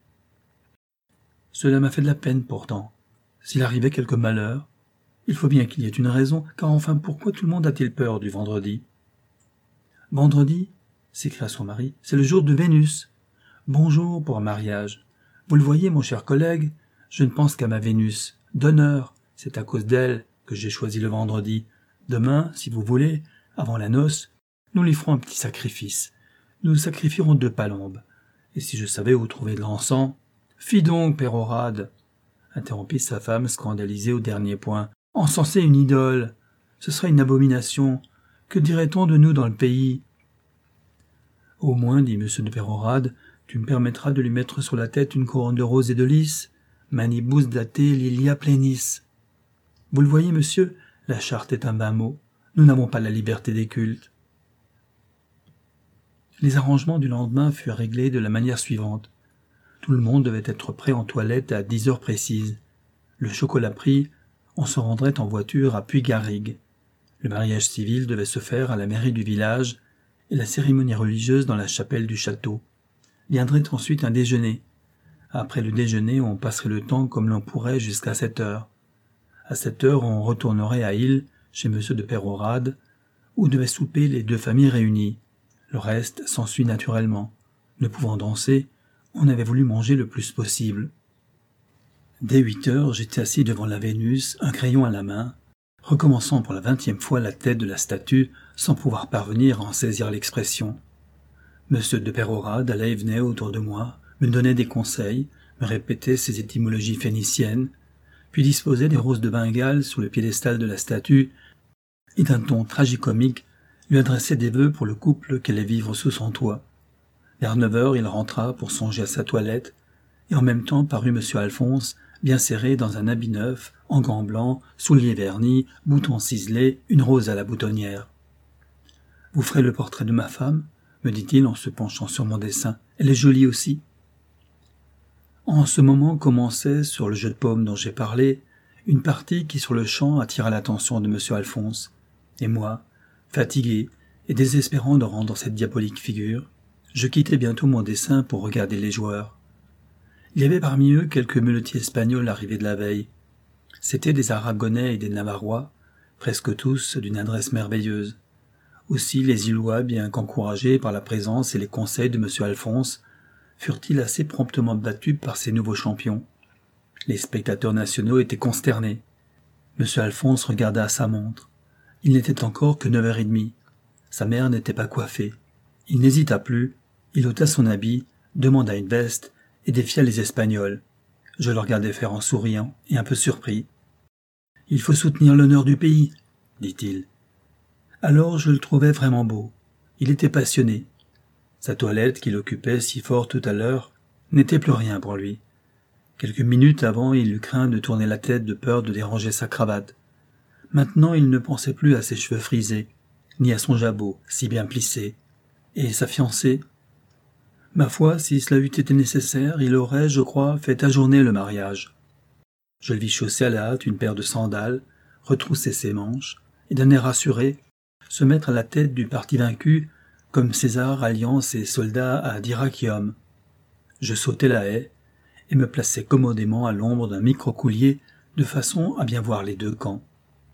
Cela m'a fait de la peine pourtant. S'il arrivait quelque malheur, il faut bien qu'il y ait une raison, car enfin pourquoi tout le monde a-t-il peur du vendredi? Vendredi, s'écria son mari, c'est le jour de Vénus. Bonjour pour un mariage. Vous le voyez, mon cher collègue, je ne pense qu'à ma Vénus. D'honneur, c'est à cause d'elle que j'ai choisi le vendredi. Demain, si vous voulez, avant la noce, nous lui ferons un petit sacrifice. Nous sacrifierons deux palombes. Et si je savais où trouver de l'encens... Fi donc, Pérorade, interrompit sa femme scandalisée au dernier point. Encenser une idole, ce serait une abomination. Que dirait-on de nous dans le pays? Au moins, dit monsieur de Pérorade, tu me permettras de lui mettre sur la tête une couronne de roses et de lys. Manibus date lilia plenis. Vous le voyez, monsieur, la charte est un vain mot. Nous n'avons pas la liberté des cultes. Les arrangements du lendemain furent réglés de la manière suivante. Tout le monde devait être prêt en toilette à dix heures précises. Le chocolat pris, on se rendrait en voiture à Puy-Garrigue. Le mariage civil devait se faire à la mairie du village et la cérémonie religieuse dans la chapelle du château. Viendrait ensuite un déjeuner. Après le déjeuner, on passerait le temps comme l'on pourrait jusqu'à sept heures. À sept heures, on retournerait à Île, chez monsieur de Pérorade, où devaient souper les deux familles réunies. Le reste s'ensuit naturellement. Ne pouvant danser, on avait voulu manger le plus possible. Dès huit heures, j'étais assis devant la Vénus, un crayon à la main, recommençant pour la vingtième fois la tête de la statue sans pouvoir parvenir à en saisir l'expression. Monsieur de Pérorade allait et venait autour de moi, me donnait des conseils, me répétait ses étymologies phéniciennes, puis disposait des roses de Bengale sur le piédestal de la statue et d'un ton tragicomique lui adressait des vœux pour le couple qui allait vivre sous son toit. Vers neuf heures, il rentra pour songer à sa toilette, et en même temps parut monsieur Alphonse, bien serré dans un habit neuf, en gants blancs, souliers vernis, boutons ciselés, une rose à la boutonnière. « Vous ferez le portrait de ma femme ?» me dit-il en se penchant sur mon dessin. « Elle est jolie aussi. » En ce moment commençait, sur le jeu de paume dont j'ai parlé, une partie qui sur le champ attira l'attention de monsieur Alphonse, et moi, fatigué et désespérant de rendre cette diabolique figure, je quittai bientôt mon dessin pour regarder les joueurs. Il y avait parmi eux quelques muletiers espagnols arrivés de la veille. C'étaient des Aragonais et des Navarrois, presque tous d'une adresse merveilleuse. Aussi les Îlois, bien qu'encouragés par la présence et les conseils de monsieur Alphonse, furent-ils assez promptement battus par ces nouveaux champions. Les spectateurs nationaux étaient consternés. monsieur Alphonse regarda à sa montre. Il n'était encore que neuf heures trente. Sa mère n'était pas coiffée. Il n'hésita plus, il ôta son habit, demanda une veste et défia les Espagnols. Je le regardai faire en souriant et un peu surpris. « Il faut soutenir l'honneur du pays, » dit-il. Alors je le trouvais vraiment beau. Il était passionné. Sa toilette, qui l'occupait si fort tout à l'heure, n'était plus rien pour lui. Quelques minutes avant, il eut craint de tourner la tête de peur de déranger sa cravate. Maintenant, il ne pensait plus à ses cheveux frisés, ni à son jabot, si bien plissé. Et sa fiancée? Ma foi, si cela eût été nécessaire, il aurait, je crois, fait ajourner le mariage. Je le vis chausser à la hâte une paire de sandales, retrousser ses manches, et d'un air assuré, se mettre à la tête du parti vaincu, comme César alliant ses soldats à Dyrrhachium. Je sautai la haie, et me plaçai commodément à l'ombre d'un micro-coulier, de façon à bien voir les deux camps.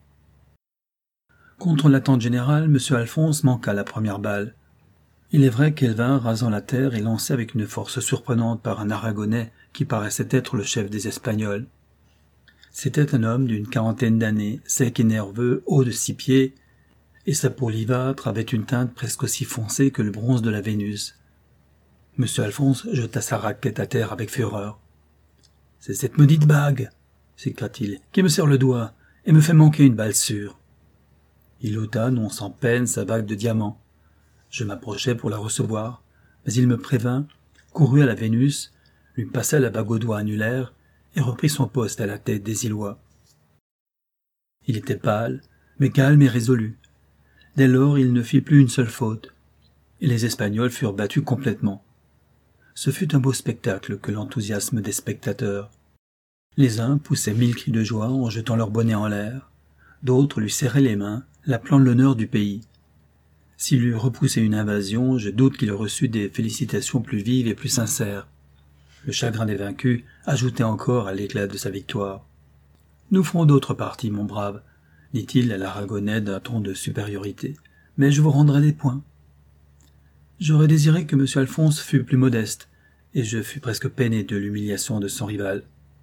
Contre l'attente générale, M. Alphonse manqua la première balle. Il est vrai qu'elle vint rasant la terre et lancée avec une force surprenante par un Aragonais qui paraissait être le chef des Espagnols. C'était un homme d'une quarantaine d'années, sec et nerveux, haut de six pieds, et sa peau olivâtre avait une teinte presque aussi foncée que le bronze de la Vénus. M. Alphonse jeta sa raquette à terre avec fureur. « C'est cette maudite bague !» s'écria-t-il, « qui me serre le doigt et me fait manquer une balle sûre. » Il ôta, non sans peine, sa bague de diamant. Je m'approchai pour la recevoir, mais il me prévint, courut à la Vénus, lui passa la bague au doigt annulaire et reprit son poste à la tête des Îlois. Il était pâle, mais calme et résolu. Dès lors, il ne fit plus une seule faute, et les Espagnols furent battus complètement. Ce fut un beau spectacle que l'enthousiasme des spectateurs. Les uns poussaient mille cris de joie en jetant leurs bonnets en l'air, d'autres lui serraient les mains, l'appelant l'honneur du pays. S'il eût repoussé une invasion, je doute qu'il eût reçu des félicitations plus vives et plus sincères. Le chagrin des vaincus ajoutait encore à l'éclat de sa victoire. « Nous ferons d'autres parties, mon brave, » dit-il à l'Aragonais d'un ton de supériorité, « mais je vous rendrai des points. » J'aurais désiré que M. Alphonse fût plus modeste, et je fus presque peiné de l'humiliation de son rival.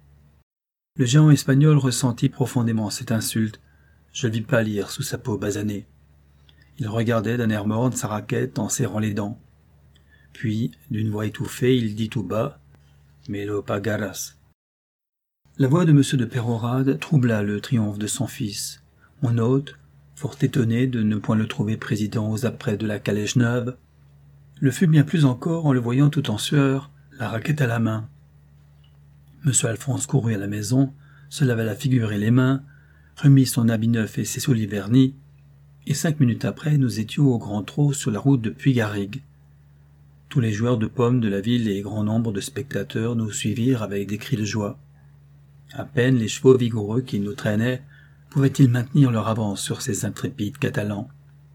Le géant espagnol ressentit profondément cette insulte. Je le vis pâlir sous sa peau basanée. Il regardait d'un air morne sa raquette en serrant les dents. Puis, d'une voix étouffée, il dit tout bas « Me lo pagaras ». La voix de M. de Pérorade troubla le triomphe de son fils. Mon hôte, fort étonné de ne point le trouver président aux apprêts de la calèche neuve, le fut bien plus encore en le voyant tout en sueur, la raquette à la main. M. Alphonse courut à la maison, se lava la figure et les mains, remit son habit neuf et ses souliers vernis, et cinq minutes après, nous étions au grand trot sur la route de Puy-Garrigue. Tous les joueurs de pommes de la ville et grand nombre de spectateurs nous suivirent avec des cris de joie. À peine les chevaux vigoureux qui nous traînaient pouvaient-ils maintenir leur avance sur ces intrépides Catalans.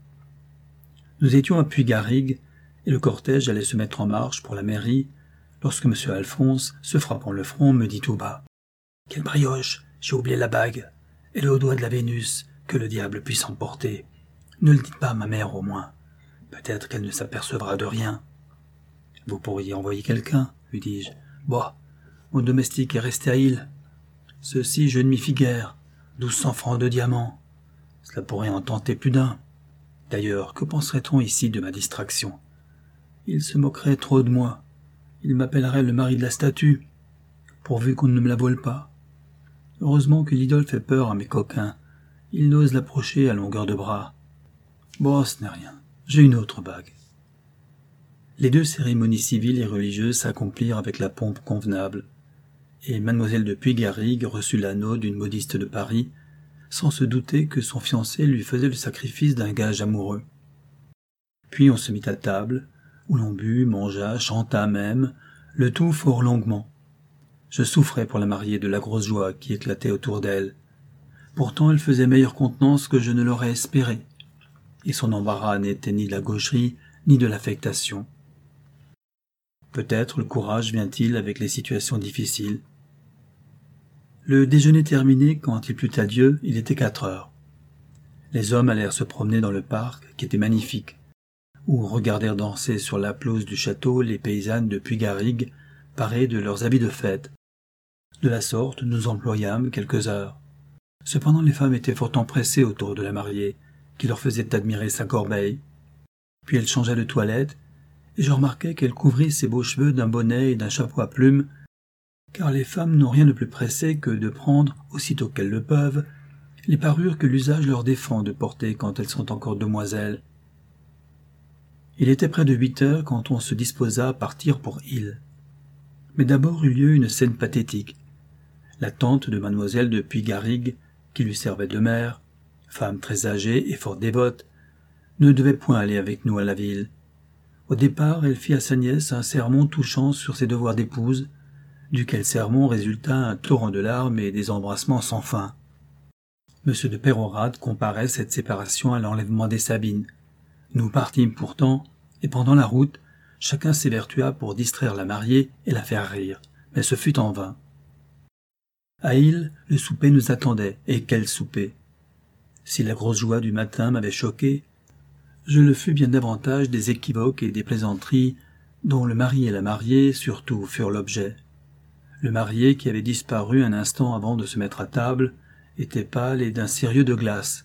Nous étions à Puy-Garrigue, et le cortège allait se mettre en marche pour la mairie, lorsque M. Alphonse, se frappant le front, me dit tout bas « Quelle brioche! J'ai oublié la bague! Elle est au doigt de la Vénus, que le diable puisse emporter! Ne le dites pas à ma mère au moins. Peut-être qu'elle ne s'apercevra de rien. » Vous pourriez envoyer quelqu'un, lui dis-je. Bah, mon domestique est resté à Île. Ceci, je ne m'y fie guère. Douze cents francs de diamants. Cela pourrait en tenter plus d'un. D'ailleurs, que penserait-on ici de ma distraction? Il se moquerait trop de moi. Il m'appellerait le mari de la statue, pourvu qu'on ne me la vole pas. Heureusement que l'idole fait peur à mes coquins. Ils n'osent l'approcher à longueur de bras. Bon, ce n'est rien. J'ai une autre bague. Les deux cérémonies civiles et religieuses s'accomplirent avec la pompe convenable, et mademoiselle de Puygarrigue reçut l'anneau d'une modiste de Paris, sans se douter que son fiancé lui faisait le sacrifice d'un gage amoureux. Puis on se mit à table, où l'on but, mangea, chanta même, le tout fort longuement. Je souffrais pour la mariée de la grosse joie qui éclatait autour d'elle. Pourtant elle faisait meilleure contenance que je ne l'aurais espéré, et son embarras n'était ni de la gaucherie, ni de l'affectation. Peut-être le courage vient-il avec les situations difficiles. Le déjeuner terminé, quand il plut adieu, il était quatre heures. Les hommes allèrent se promener dans le parc, qui était magnifique, ou regardèrent danser sur la pelouse du château les paysannes de Puygarrigue, parées de leurs habits de fête. De la sorte, nous employâmes quelques heures. Cependant les femmes étaient fort empressées autour de la mariée, qui leur faisait admirer sa corbeille. Puis elle changea de toilette, et je remarquai qu'elle couvrit ses beaux cheveux d'un bonnet et d'un chapeau à plumes, car les femmes n'ont rien de plus pressé que de prendre, aussitôt qu'elles le peuvent, les parures que l'usage leur défend de porter quand elles sont encore demoiselles. Il était près de huit heures quand on se disposa à partir pour Île. Mais d'abord eut lieu une scène pathétique. La tante de mademoiselle de Puygarrigue, qui lui servait de mère, femme très âgée et fort dévote, ne devait point aller avec nous à la ville. Au départ, elle fit à sa nièce un sermon touchant sur ses devoirs d'épouse, duquel sermon résulta un torrent de larmes et des embrassements sans fin. Monsieur de Pérorade comparait cette séparation à l'enlèvement des Sabines. Nous partîmes pourtant, et pendant la route, chacun s'évertua pour distraire la mariée et la faire rire, mais ce fut en vain. À Île, le souper nous attendait, et quel souper! Si la grosse joie du matin m'avait choqué, je le fus bien davantage des équivoques et des plaisanteries dont le mari et la mariée surtout furent l'objet. Le marié, qui avait disparu un instant avant de se mettre à table, était pâle et d'un sérieux de glace.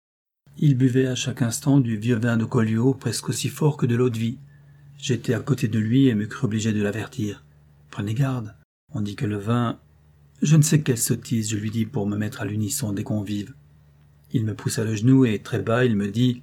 Il buvait à chaque instant du vieux vin de Collioure presque aussi fort que de l'eau-de-vie. J'étais à côté de lui et me crus obligé de l'avertir. « Prenez garde, on dit que le vin... » Je ne sais quelle sottise je lui dis pour me mettre à l'unisson des convives. Il me poussa le genou et très bas il me dit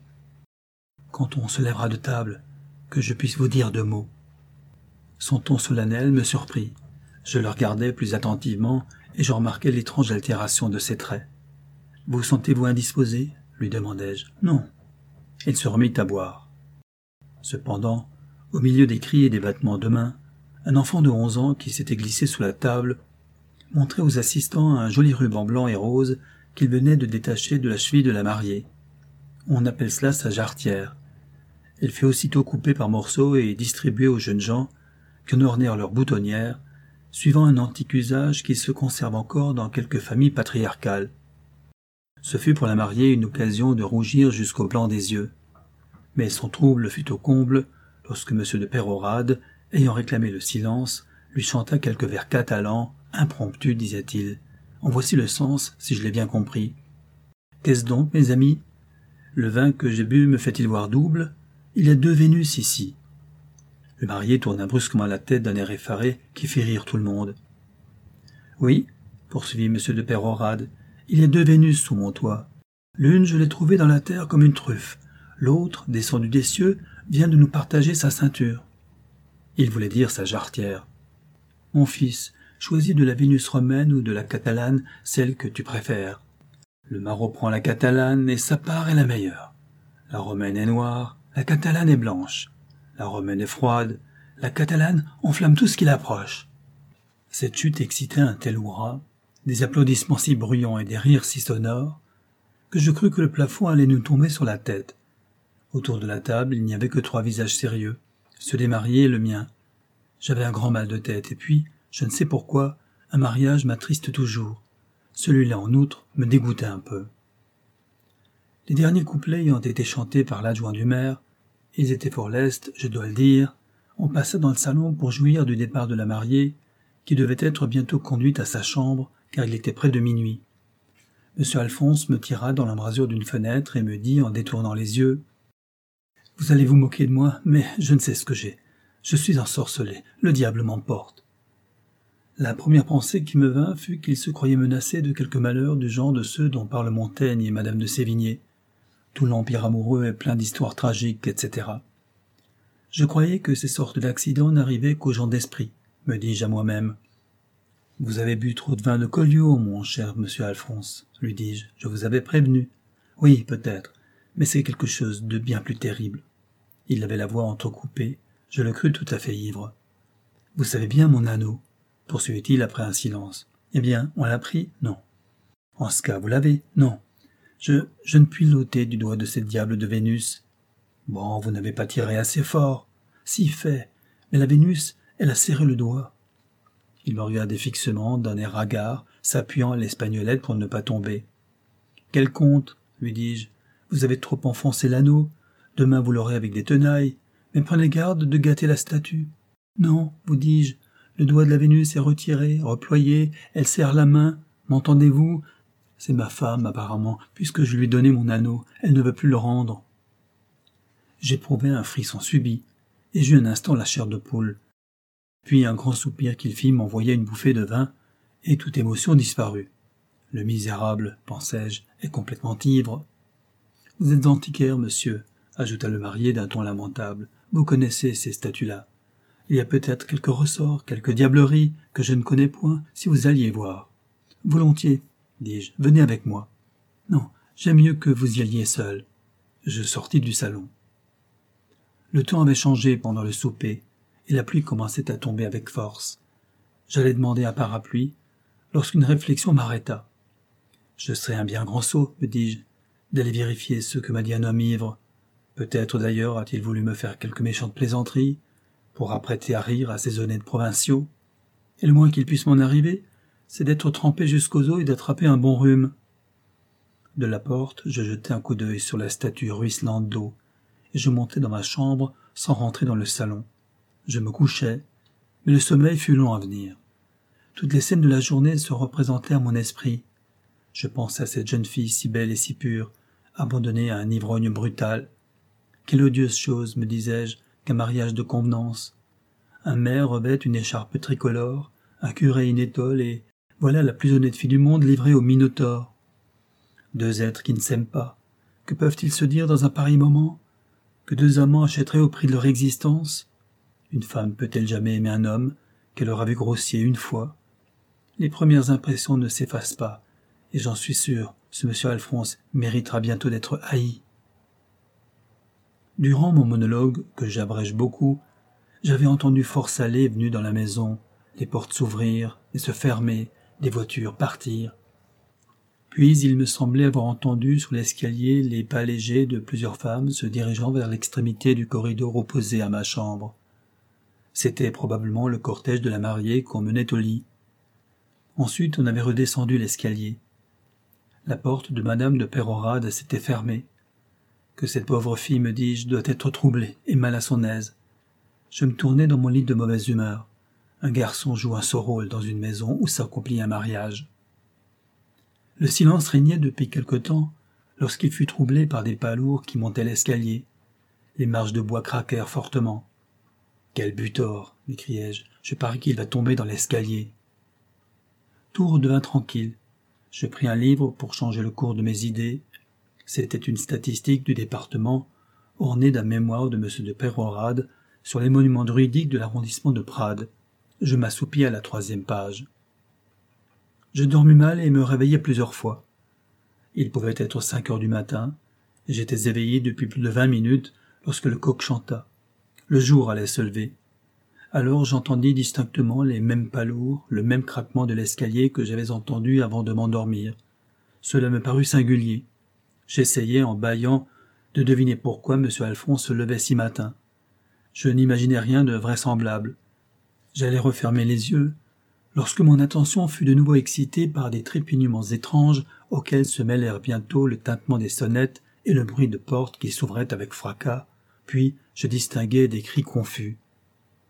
« Quand on se lèvera de table, que je puisse vous dire deux mots. » Son ton solennel me surprit. Je le regardai plus attentivement et je remarquai l'étrange altération de ses traits. « Vous sentez-vous indisposé ?» lui demandai-je. « Non. » Il se remit à boire. Cependant, au milieu des cris et des battements de mains, un enfant de onze ans qui s'était glissé sous la table montrait aux assistants un joli ruban blanc et rose qu'il venait de détacher de la cheville de la mariée. On appelle cela sa jarretière. Elle fut aussitôt coupée par morceaux et distribuée aux jeunes gens qui en ornèrent leur boutonnière, suivant un antique usage qui se conserve encore dans quelques familles patriarcales. Ce fut pour la mariée une occasion de rougir jusqu'au blanc des yeux. Mais son trouble fut au comble lorsque M. de Pérorade, ayant réclamé le silence, lui chanta quelques vers catalans, impromptus, disait-il. En voici le sens, si je l'ai bien compris. Qu'est-ce donc, mes amis? Le vin que j'ai bu me fait-il voir double? Il y a deux Vénus ici. Le marié tourna brusquement la tête d'un air effaré qui fit rire tout le monde. Oui, poursuivit M. de Pérorade, il y a deux Vénus sous mon toit. L'une, je l'ai trouvée dans la terre comme une truffe. L'autre, descendue des cieux, vient de nous partager sa ceinture. Il voulait dire sa jarretière. Mon fils, choisis de la Vénus romaine ou de la catalane celle que tu préfères. Le maraud prend la catalane et sa part est la meilleure. La romaine est noire, la catalane est blanche. La romaine est froide, la catalane enflamme tout ce qui l'approche. Cette chute excitait un tel hourra, des applaudissements si bruyants et des rires si sonores, que je crus que le plafond allait nous tomber sur la tête. Autour de la table, il n'y avait que trois visages sérieux, ceux des mariés et le mien. J'avais un grand mal de tête, et puis, je ne sais pourquoi, un mariage m'attriste toujours. Celui-là, en outre, me dégoûtait un peu. Les derniers couplets ayant été chantés par l'adjoint du maire, ils étaient fort lestes, je dois le dire, On passa dans le salon pour jouir du départ de la mariée, qui devait être bientôt conduite à sa chambre, car il était près de minuit. Monsieur Alphonse me tira dans l'embrasure d'une fenêtre et me dit, en détournant les yeux, « Vous allez vous moquer de moi, mais je ne sais ce que j'ai. Je suis ensorcelé, le diable m'emporte. » La première pensée qui me vint fut qu'il se croyait menacé de quelque malheur du genre de ceux dont parlent Montaigne et Madame de Sévigné. Tout l'empire amoureux est plein d'histoires tragiques, et cetera. Je croyais que ces sortes d'accidents n'arrivaient qu'aux gens d'esprit, me dis-je à moi-même. « Vous avez bu trop de vin de Collioure, mon cher monsieur Alphonse, lui dis-je, je vous avais prévenu. Oui, peut-être, mais c'est quelque chose de bien plus terrible. » Il avait la voix entrecoupée, je le crus tout à fait ivre. « Vous savez bien mon anneau, poursuivit-il après un silence. Eh bien, on l'a pris? Non. En ce cas, vous l'avez? Non. Je, je ne puis l'ôter du doigt de cette diable de Vénus. Bon, vous n'avez pas tiré assez fort. Si fait, mais la Vénus, elle a serré le doigt. Il me regardait fixement, d'un air hagard, s'appuyant à l'espagnolette pour ne pas tomber. Quel compte, lui dis-je. Vous avez trop enfoncé l'anneau. Demain vous l'aurez avec des tenailles. Mais prenez garde de gâter la statue. Non, vous dis-je. Le doigt de la Vénus est retiré, reployé, elle serre la main. M'entendez-vous? C'est ma femme, apparemment, puisque je lui ai donné mon anneau. Elle ne veut plus le rendre. J'éprouvai un frisson subit, et j'eus un instant la chair de poule. Puis un grand soupir qu'il fit m'envoya une bouffée de vin, et toute émotion disparut. Le misérable, pensai-je, est complètement ivre. Vous êtes antiquaire, monsieur, ajouta le marié d'un ton lamentable. Vous connaissez ces statues-là. Il y a peut-être quelques ressorts, quelques diableries que je ne connais point, si vous alliez voir. Volontiers, dis-je, venez avec moi. Non, j'aime mieux que vous y alliez seul. Je sortis du salon. Le temps avait changé pendant le souper, et la pluie commençait à tomber avec force. J'allais demander un parapluie, lorsqu'une réflexion m'arrêta. Je serais un bien grand sot, me dis-je, d'aller vérifier ce que m'a dit un homme ivre. Peut-être d'ailleurs a-t-il voulu me faire quelque méchante plaisanterie, pour apprêter à rire à ces honnêtes provinciaux, et le moins qu'il puisse m'en arriver, c'est d'être trempé jusqu'aux os et d'attraper un bon rhume. De la porte, je jetai un coup d'œil sur la statue ruisselante d'eau, et je montai dans ma chambre sans rentrer dans le salon. Je me couchai, mais le sommeil fut long à venir. Toutes les scènes de la journée se représentaient à mon esprit. Je pensais à cette jeune fille si belle et si pure, abandonnée à un ivrogne brutal. Quelle odieuse chose, me disais-je, qu'un mariage de convenance. Un maire revêt une écharpe tricolore, un curé une étole, et voilà la plus honnête fille du monde livrée au Minotaure. Deux êtres qui ne s'aiment pas, que peuvent-ils se dire dans un pareil moment? Que deux amants achèteraient au prix de leur existence? Une femme peut-elle jamais aimer un homme qu'elle aura vu grossier une fois? Les premières impressions ne s'effacent pas, et j'en suis sûr, ce monsieur Alphonse méritera bientôt d'être haï. Durant mon monologue, que j'abrège beaucoup, j'avais entendu fort salé venu dans la maison, les portes s'ouvrir et se fermer, des voitures partir. Puis il me semblait avoir entendu sur l'escalier les pas légers de plusieurs femmes se dirigeant vers l'extrémité du corridor opposé à ma chambre. C'était probablement le cortège de la mariée qu'on menait au lit. Ensuite on avait redescendu l'escalier. La porte de madame de Pérorade s'était fermée. Que cette pauvre fille, me dis-je, doit être troublée et mal à son aise. Je me tournai dans mon lit de mauvaise humeur. Un garçon joue un sot rôle dans une maison où s'accomplit un mariage. Le silence régnait depuis quelque temps, lorsqu'il fut troublé par des pas lourds qui montaient l'escalier. Les marches de bois craquèrent fortement. « Quel butor !» m'écriai-je. « Je parie qu'il va tomber dans l'escalier. » Tout redevint tranquille. Je pris un livre pour changer le cours de mes idées. C'était une statistique du département, ornée d'un mémoire de M. de Pérorade sur les monuments druidiques de l'arrondissement de Prades. Je m'assoupis à la troisième page. Je dormis mal et me réveillai plusieurs fois. Il pouvait être cinq heures du matin, et j'étais éveillé depuis plus de vingt minutes lorsque le coq chanta. Le jour allait se lever. Alors j'entendis distinctement les mêmes pas lourds, le même craquement de l'escalier que j'avais entendu avant de m'endormir. Cela me parut singulier. J'essayai, en bâillant, de deviner pourquoi M. Alphonse se levait si matin. Je n'imaginais rien de vraisemblable. J'allais refermer les yeux, lorsque mon attention fut de nouveau excitée par des trépignements étranges auxquels se mêlèrent bientôt le tintement des sonnettes et le bruit de portes qui s'ouvraient avec fracas, puis je distinguai des cris confus.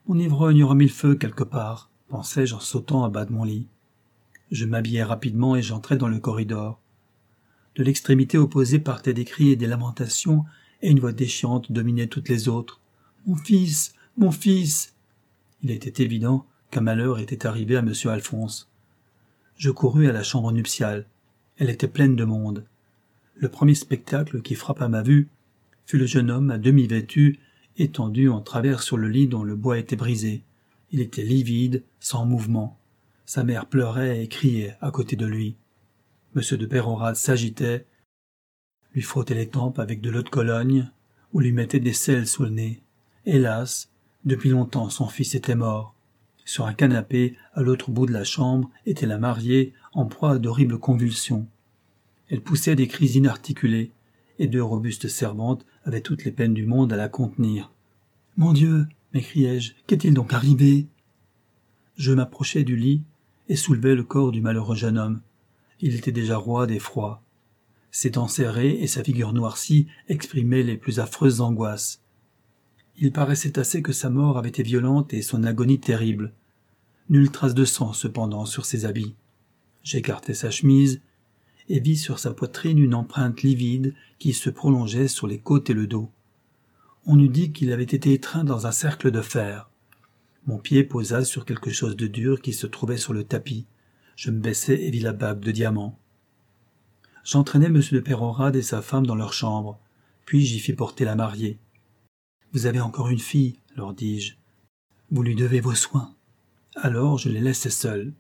Mon ivrogne aura mis le feu quelque part, pensai-je en sautant à bas de mon lit. Je m'habillai rapidement et j'entrai dans le corridor. De l'extrémité opposée partaient des cris et des lamentations, et une voix déchirante dominait toutes les autres. « Mon fils! Mon fils !» Il était évident qu'un malheur était arrivé à monsieur Alphonse. Je courus à la chambre nuptiale. Elle était pleine de monde. Le premier spectacle qui frappa ma vue fut le jeune homme à demi vêtu, étendu en travers sur le lit dont le bois était brisé. Il était livide, sans mouvement. Sa mère pleurait et criait à côté de lui. Monsieur de Pérorade s'agitait, lui frottait les tempes avec de l'eau de Cologne, ou lui mettait des sels sous le nez. Hélas, depuis longtemps son fils était mort. Sur un canapé, à l'autre bout de la chambre, était la mariée, en proie à d'horribles convulsions. Elle poussait des cris inarticulés, et deux robustes servantes avaient toutes les peines du monde à la contenir. « Mon Dieu !» m'écriai-je, « qu'est-il donc arrivé ?» Je m'approchai du lit et soulevai le corps du malheureux jeune homme. Il était déjà roide et froid. Ses dents serrées et sa figure noircie exprimaient les plus affreuses angoisses. Il paraissait assez que sa mort avait été violente et son agonie terrible. Nulle trace de sang, cependant, sur ses habits. J'écartai sa chemise et vis sur sa poitrine une empreinte livide qui se prolongeait sur les côtes et le dos. On eût dit qu'il avait été étreint dans un cercle de fer. Mon pied posa sur quelque chose de dur qui se trouvait sur le tapis. Je me baissai et vis la bague de diamant. J'entraînai M. de Pérorade et sa femme dans leur chambre, puis j'y fis porter la mariée. « Vous avez encore une fille, leur dis-je. Vous lui devez vos soins. » Alors je les laissai seuls.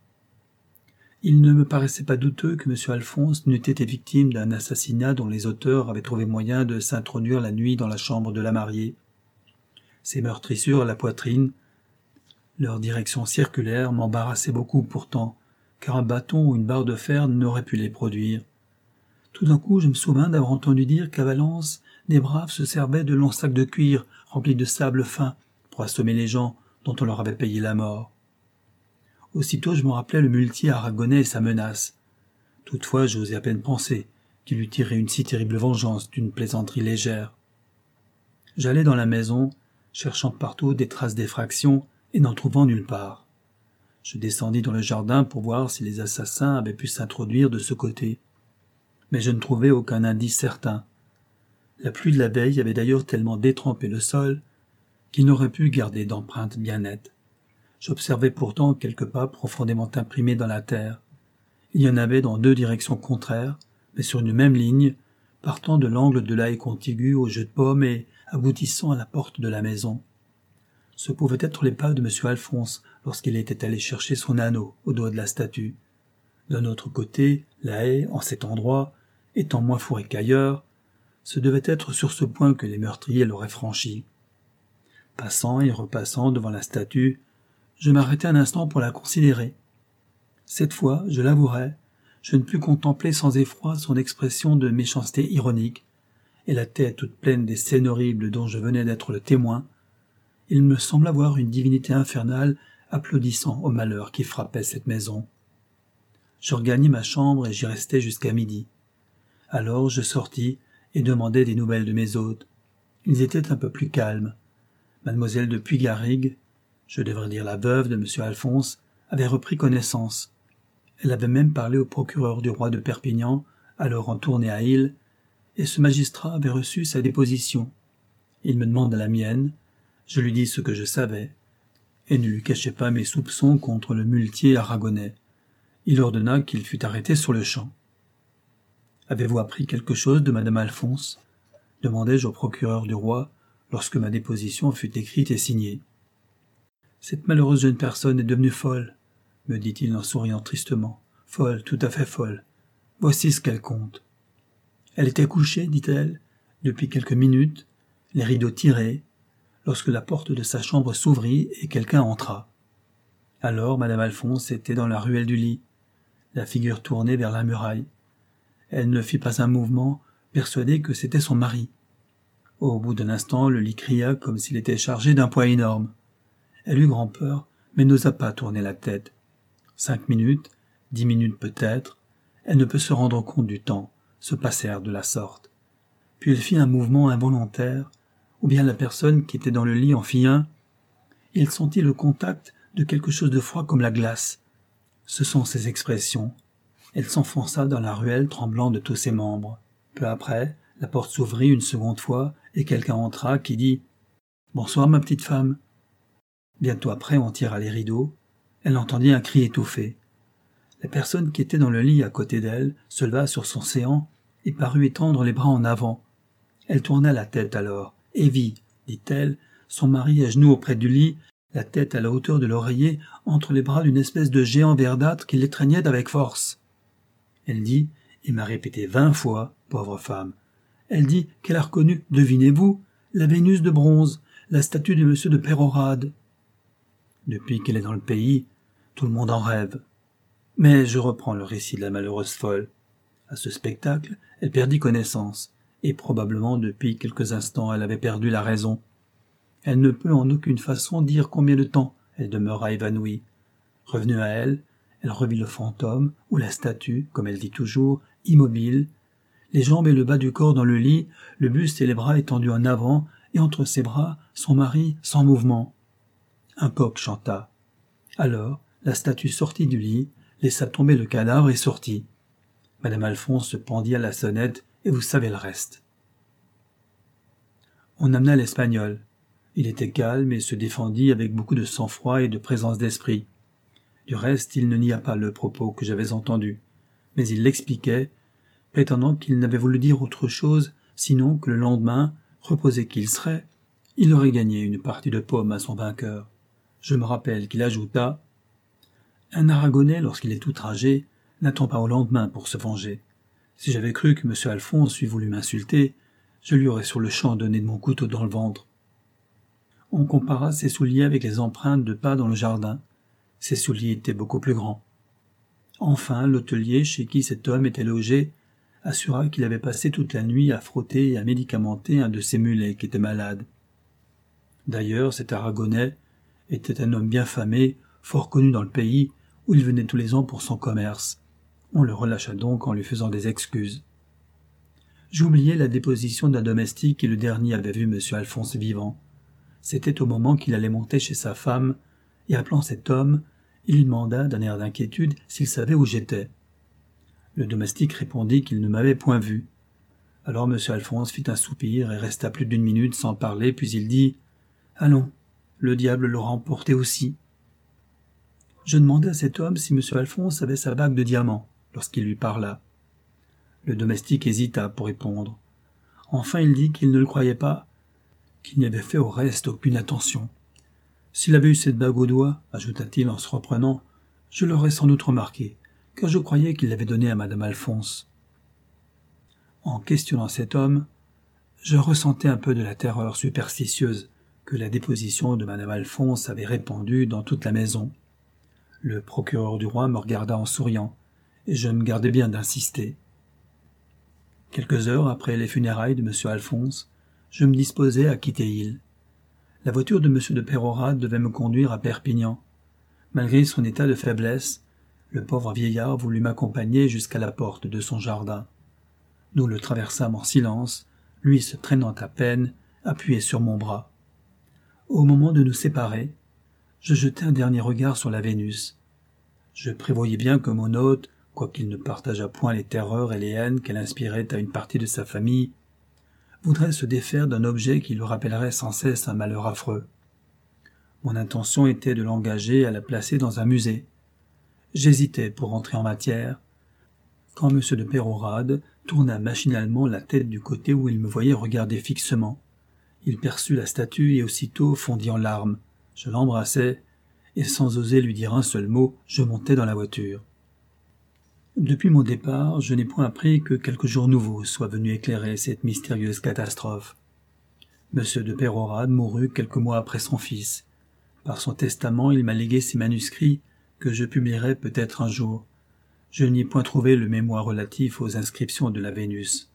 Il ne me paraissait pas douteux que M. Alphonse n'eût été victime d'un assassinat dont les auteurs avaient trouvé moyen de s'introduire la nuit dans la chambre de la mariée. Ces meurtrissures à la poitrine, leur direction circulaire m'embarrassait beaucoup pourtant, car un bâton ou une barre de fer n'aurait pu les produire. Tout d'un coup, je me souvins d'avoir entendu dire qu'à Valence, des braves se servaient de longs sacs de cuir remplis de sable fin pour assommer les gens dont on leur avait payé la mort. Aussitôt, je me rappelais le muletier aragonais et sa menace. Toutefois, j'osais à peine penser qu'il eût tiré une si terrible vengeance d'une plaisanterie légère. J'allai dans la maison, cherchant partout des traces d'effraction et n'en trouvant nulle part. Je descendis dans le jardin pour voir si les assassins avaient pu s'introduire de ce côté. Mais je ne trouvai aucun indice certain. La pluie de la veille avait d'ailleurs tellement détrempé le sol qu'il n'aurait pu garder d'empreintes bien nettes. J'observai pourtant quelques pas profondément imprimés dans la terre. Il y en avait dans deux directions contraires, mais sur une même ligne, partant de l'angle de la haie contiguë au jeu de pommes et aboutissant à la porte de la maison. Ce pouvaient être les pas de M. Alphonse lorsqu'il était allé chercher son anneau au doigt de la statue. D'un autre côté, la haie, en cet endroit, étant moins fourrée qu'ailleurs, ce devait être sur ce point que les meurtriers l'auraient franchi. Passant et repassant devant la statue, je m'arrêtai un instant pour la considérer. Cette fois, je l'avouerai, je ne pus contempler sans effroi son expression de méchanceté ironique, et la tête toute pleine des scènes horribles dont je venais d'être le témoin. Il me sembla voir une divinité infernale applaudissant au malheur qui frappait cette maison. Je regagnai ma chambre et j'y restai jusqu'à midi. Alors je sortis et demandai des nouvelles de mes hôtes. Ils étaient un peu plus calmes. Mademoiselle de Puygarrigue, je devrais dire la veuve de M. Alphonse, avait repris connaissance. Elle avait même parlé au procureur du roi de Perpignan, alors en tournée à Île, et ce magistrat avait reçu sa déposition. Il me demanda la mienne, je lui dis ce que je savais, et ne lui cachai pas mes soupçons contre le muletier aragonais. Il ordonna qu'il fût arrêté sur le champ. « Avez-vous appris quelque chose de madame Alphonse ?» demandai-je au procureur du roi, lorsque ma déposition fut écrite et signée. « Cette malheureuse jeune personne est devenue folle, » me dit-il en souriant tristement. « Folle, tout à fait folle. Voici ce qu'elle compte. Elle était couchée, dit-elle, depuis quelques minutes, les rideaux tirés, lorsque la porte de sa chambre s'ouvrit et quelqu'un entra. Alors madame Alphonse était dans la ruelle du lit, la figure tournée vers la muraille. Elle ne fit pas un mouvement, persuadée que c'était son mari. Au bout d'un instant, le lit cria comme s'il était chargé d'un poids énorme. Elle eut grand-peur, mais n'osa pas tourner la tête. Cinq minutes, dix minutes peut-être, elle ne peut se rendre compte du temps, se passèrent de la sorte. Puis elle fit un mouvement involontaire, ou bien la personne qui était dans le lit en fit un, il sentit le contact de quelque chose de froid comme la glace. Ce sont ses expressions. Elle s'enfonça dans la ruelle tremblant de tous ses membres. Peu après, la porte s'ouvrit une seconde fois et quelqu'un entra qui dit « Bonsoir ma petite femme ». Bientôt après, on tira les rideaux. Elle entendit un cri étouffé. La personne qui était dans le lit à côté d'elle se leva sur son séant et parut étendre les bras en avant. Elle tourna la tête alors et vit, dit-elle, son mari à genoux auprès du lit, la tête à la hauteur de l'oreiller, entre les bras d'une espèce de géant verdâtre qui l'étreignait avec force. Elle dit, et m'a répété vingt fois, pauvre femme, elle dit qu'elle a reconnu, devinez-vous, la Vénus de bronze, la statue de monsieur de Pérorade. Depuis qu'elle est dans le pays, tout le monde en rêve. Mais je reprends le récit de la malheureuse folle. À ce spectacle, elle perdit connaissance, et probablement depuis quelques instants elle avait perdu la raison. Elle ne peut en aucune façon dire combien de temps elle demeura évanouie. Revenue à elle, elle revit le fantôme, ou la statue, comme elle dit toujours, immobile, les jambes et le bas du corps dans le lit, le buste et les bras étendus en avant, et entre ses bras, son mari sans mouvement. Un coq chanta. Alors, la statue sortit du lit, laissa tomber le cadavre et sortit. Madame Alphonse se pendit à la sonnette, et vous savez le reste. On amena l'Espagnol. Il était calme et se défendit avec beaucoup de sang-froid et de présence d'esprit. Du reste, il ne nia pas le propos que j'avais entendu, mais il l'expliquait, prétendant qu'il n'avait voulu dire autre chose, sinon que le lendemain, reposé qu'il serait, il aurait gagné une partie de pomme à son vainqueur. Je me rappelle qu'il ajouta « Un Aragonais, lorsqu'il est outragé, n'attend pas au lendemain pour se venger. Si j'avais cru que M. Alphonse eût voulu m'insulter, je lui aurais sur le champ donné de mon couteau dans le ventre. » On compara ses souliers avec les empreintes de pas dans le jardin. Ses souliers étaient beaucoup plus grands. Enfin, l'hôtelier chez qui cet homme était logé assura qu'il avait passé toute la nuit à frotter et à médicamenter un de ses mulets qui était malade. D'ailleurs, cet Aragonais était un homme bien famé, fort connu dans le pays, où il venait tous les ans pour son commerce. On le relâcha donc en lui faisant des excuses. J'oubliais la déposition d'un domestique et le dernier avait vu M. Alphonse vivant. C'était au moment qu'il allait monter chez sa femme, et appelant cet homme, il lui demanda d'un air d'inquiétude s'il savait où j'étais. Le domestique répondit qu'il ne m'avait point vu. Alors M. Alphonse fit un soupir et resta plus d'une minute sans parler, puis il dit « Allons, le diable l'aura emporté aussi. » Je demandai à cet homme si M. Alphonse avait sa bague de diamants, lorsqu'il lui parla. Le domestique hésita pour répondre. Enfin il dit qu'il ne le croyait pas, qu'il n'y avait fait au reste aucune attention. S'il avait eu cette bague au doigt, ajouta-t-il en se reprenant, je l'aurais sans doute remarqué, car je croyais qu'il l'avait donnée à madame Alphonse. En questionnant cet homme, je ressentais un peu de la terreur superstitieuse que la déposition de madame Alphonse avait répandue dans toute la maison. Le procureur du roi me regarda en souriant, et je me gardais bien d'insister. Quelques heures après les funérailles de M. Alphonse, je me disposais à quitter l'île. La voiture de M. de Pérorade devait me conduire à Perpignan. Malgré son état de faiblesse, le pauvre vieillard voulut m'accompagner jusqu'à la porte de son jardin. Nous le traversâmes en silence, lui se traînant à peine, appuyé sur mon bras. Au moment de nous séparer, je jetai un dernier regard sur la Vénus. Je prévoyais bien que mon hôte, quoiqu'il ne partageât point les terreurs et les haines qu'elle inspirait à une partie de sa famille, voudrait se défaire d'un objet qui lui rappellerait sans cesse un malheur affreux. Mon intention était de l'engager à la placer dans un musée. J'hésitais pour entrer en matière, quand M. de Pérorade tourna machinalement la tête du côté où il me voyait regarder fixement. Il perçut la statue et aussitôt fondit en larmes. Je l'embrassai, et sans oser lui dire un seul mot, je montai dans la voiture. Depuis mon départ, je n'ai point appris que quelques jours nouveaux soient venus éclairer cette mystérieuse catastrophe. M. de Pérorade mourut quelques mois après son fils. Par son testament, il m'a légué ses manuscrits que je publierai peut-être un jour. Je n'y ai point trouvé le mémoire relatif aux inscriptions de la Vénus.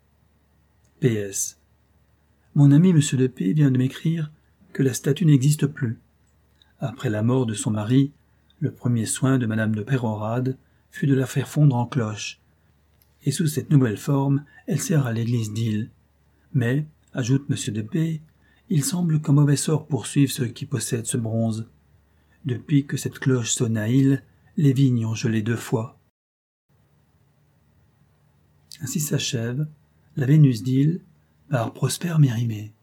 P S. Mon ami M. de P. vient de m'écrire que la statue n'existe plus. Après la mort de son mari, le premier soin de madame de Pérorade fut de la faire fondre en cloche, et sous cette nouvelle forme, elle sert à l'église d'Île. Mais, ajoute M. de P., Il semble qu'un mauvais sort poursuive ceux qui possèdent ce bronze. Depuis que cette cloche sonne à île, les vignes ont gelé deux fois. Ainsi s'achève la Vénus d'Île par Prosper Mérimée.